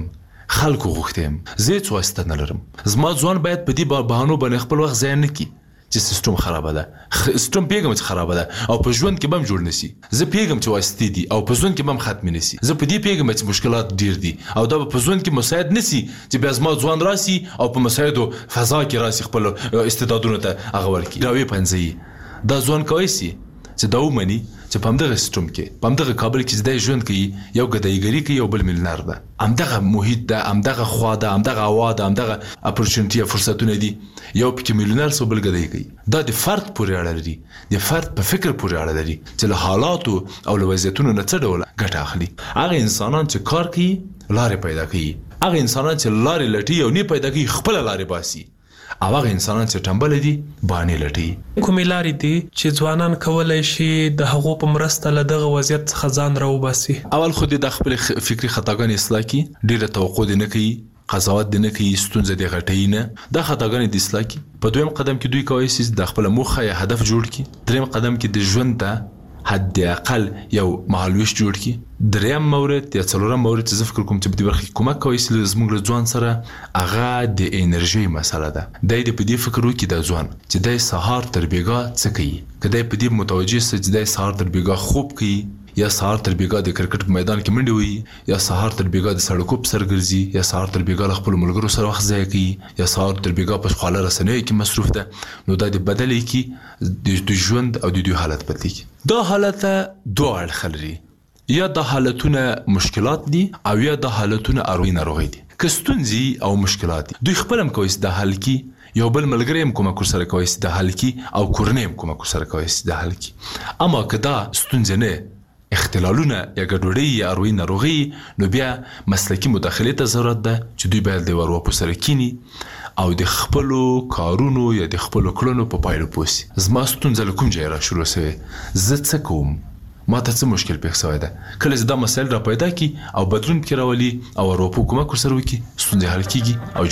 خلکو غوښتم زه څه واسطه نه لرم زما ځوان باید په دې بهانو باندې خپل وخت ضایع نه کړي چې سیستم خرابه ده سیستم پیغام چې خرابه ده او په ژوند کې بم جوړ نسی زه پیغام چې واسطه دي او په ژوند کې بم ختم نسی زه په دې پیغام چې مشکلات ډیر دي او دا په ژوند کې مساعد نسی چې بیا زما ځوان راسي او په مساعدو فضا کې راسي خپل استعدادونه ته هغه ورکی راوي پنځي دا ځوان کوي سي چې دا ومني چې په همدغه سیستم کې په همدغه کابل کې زده ژوند کوي یو ګدایګری کوي یو بل ملنار ده همدغه محیط ده همدغه خوا ده همدغه هوا ده همدغه اپورچونټي فرصتونه دي یو پکې ملنار سو بل ګدای کوي دا د فرد پورې اړه لري د فرد په فکر پورې اړه لري چې له حالاتو او له وضعیتونو نه څه ډول ګټه اخلي هغه انسانان چې کار کوي لارې پیدا کوي هغه انسانان چې لارې لټي او نه پیدا کوي خپل لارې باسي او هغه انسانان چې ټمبل دي باندې لټي کومې لارې دي چې ځوانان کولای شي د هغو په مرسته له دغه وضعیت څخه ځان راوباسي اول خو د خپل فکری خطاګانې اصلاح کی ډیره توقع دي نه کوي قضاوت دي نه کوي ستونزې دي غټي نه د خطاګانې د اصلاح کی په دویم قدم کې دوی کوي چې د خپل موخه یا هدف جوړ کی دریم قدم کې د ژوند ته حد اقل یو مهالويش جوړ کی دریم مورد یا څلورم مورد چې زه فکر کوم چې په دې برخه کې کومک کوي چې زموږ له ځوان سره هغه د انرژي مسله ده د دې په دې فکر وکړي د ځوان چې د سهار تر بیګا څه کوي کله په دې متوجه سي چې د سهار تر بیګا خوب کوي یا سهار تر بیګا د کرکټ په میدان کې منډه وي یا سهار تر بیګا د سړکو په سر ګرځي یا سهار تر بیګا خپل ملګرو سره وخت ضایع کوي یا سهار تر بیګا په خواله رسنیو کې مصروف ده نو دا د بدلې کې د ژوند او د دوی حالت بدلېږي دا حالت دوه اړخ لري یا د حالتونه مشکلات دي او یا د حالتونه اروي ناروغي دي که ستونزې او مشکلات دي دوی خپل هم کوي د حل کې یو بل ملګری هم کومک سره کوي د حل کې او کورنۍ هم کومک سره کوي د حل کې اما که دا ستونزې نه اختلالونه یا ګډوډي یا اروي ناروغي نو بیا مسلکی مداخله ته ضرورت ده چې دوی باید د ورو په سره کینی او د خپل کارونو یا د خپل کړنو په پایله پوسی زما ستونزه کوم ځای را شروع شوه زه څه کوم ما ته څه مشکل پیښ شوی ده کله چې دا مسایل را پیدا کی او بدلون کې راولي او ورو په کومک سره وکي ستونزه حل کیږي او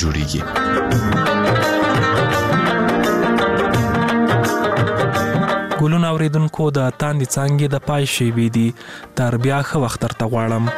جوړیږي ګلونه اوریدونکو د تاندې څانګې د پای شیبې دي تر بیا ښه وخت درته غواړم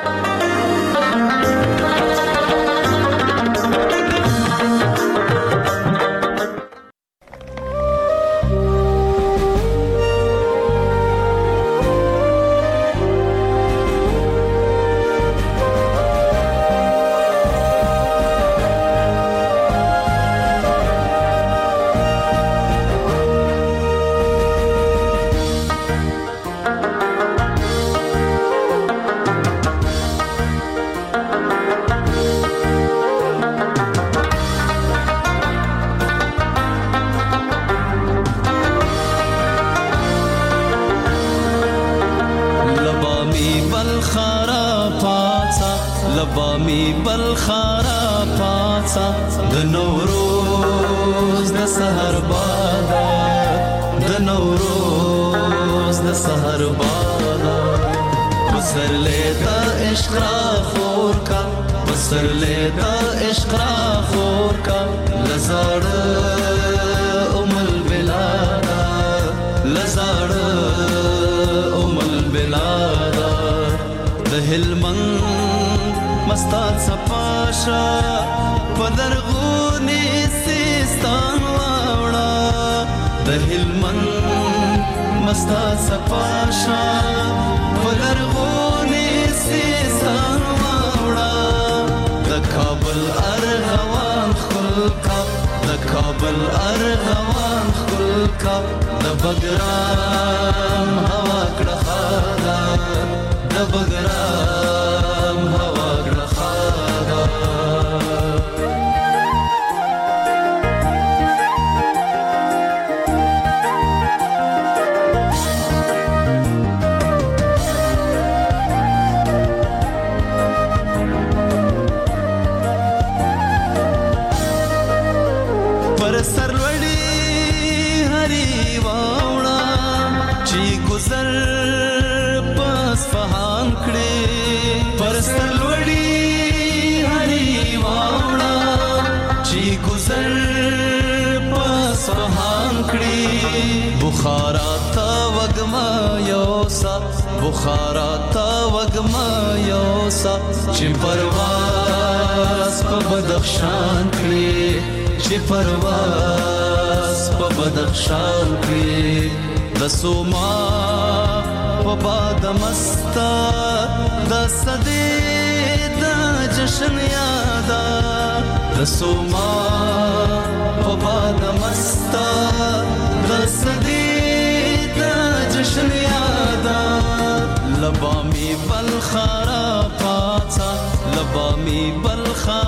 بخارا تا وګما یو سا چې پروا پرواز په بدخشان کې چې پرواز په بدخشان کې د سوما په باد مستا د صدې د جشن یادا د سوما په باد مستا د صدې د جشن یادا لبا می بلخرا پاتا لبا می بلخرا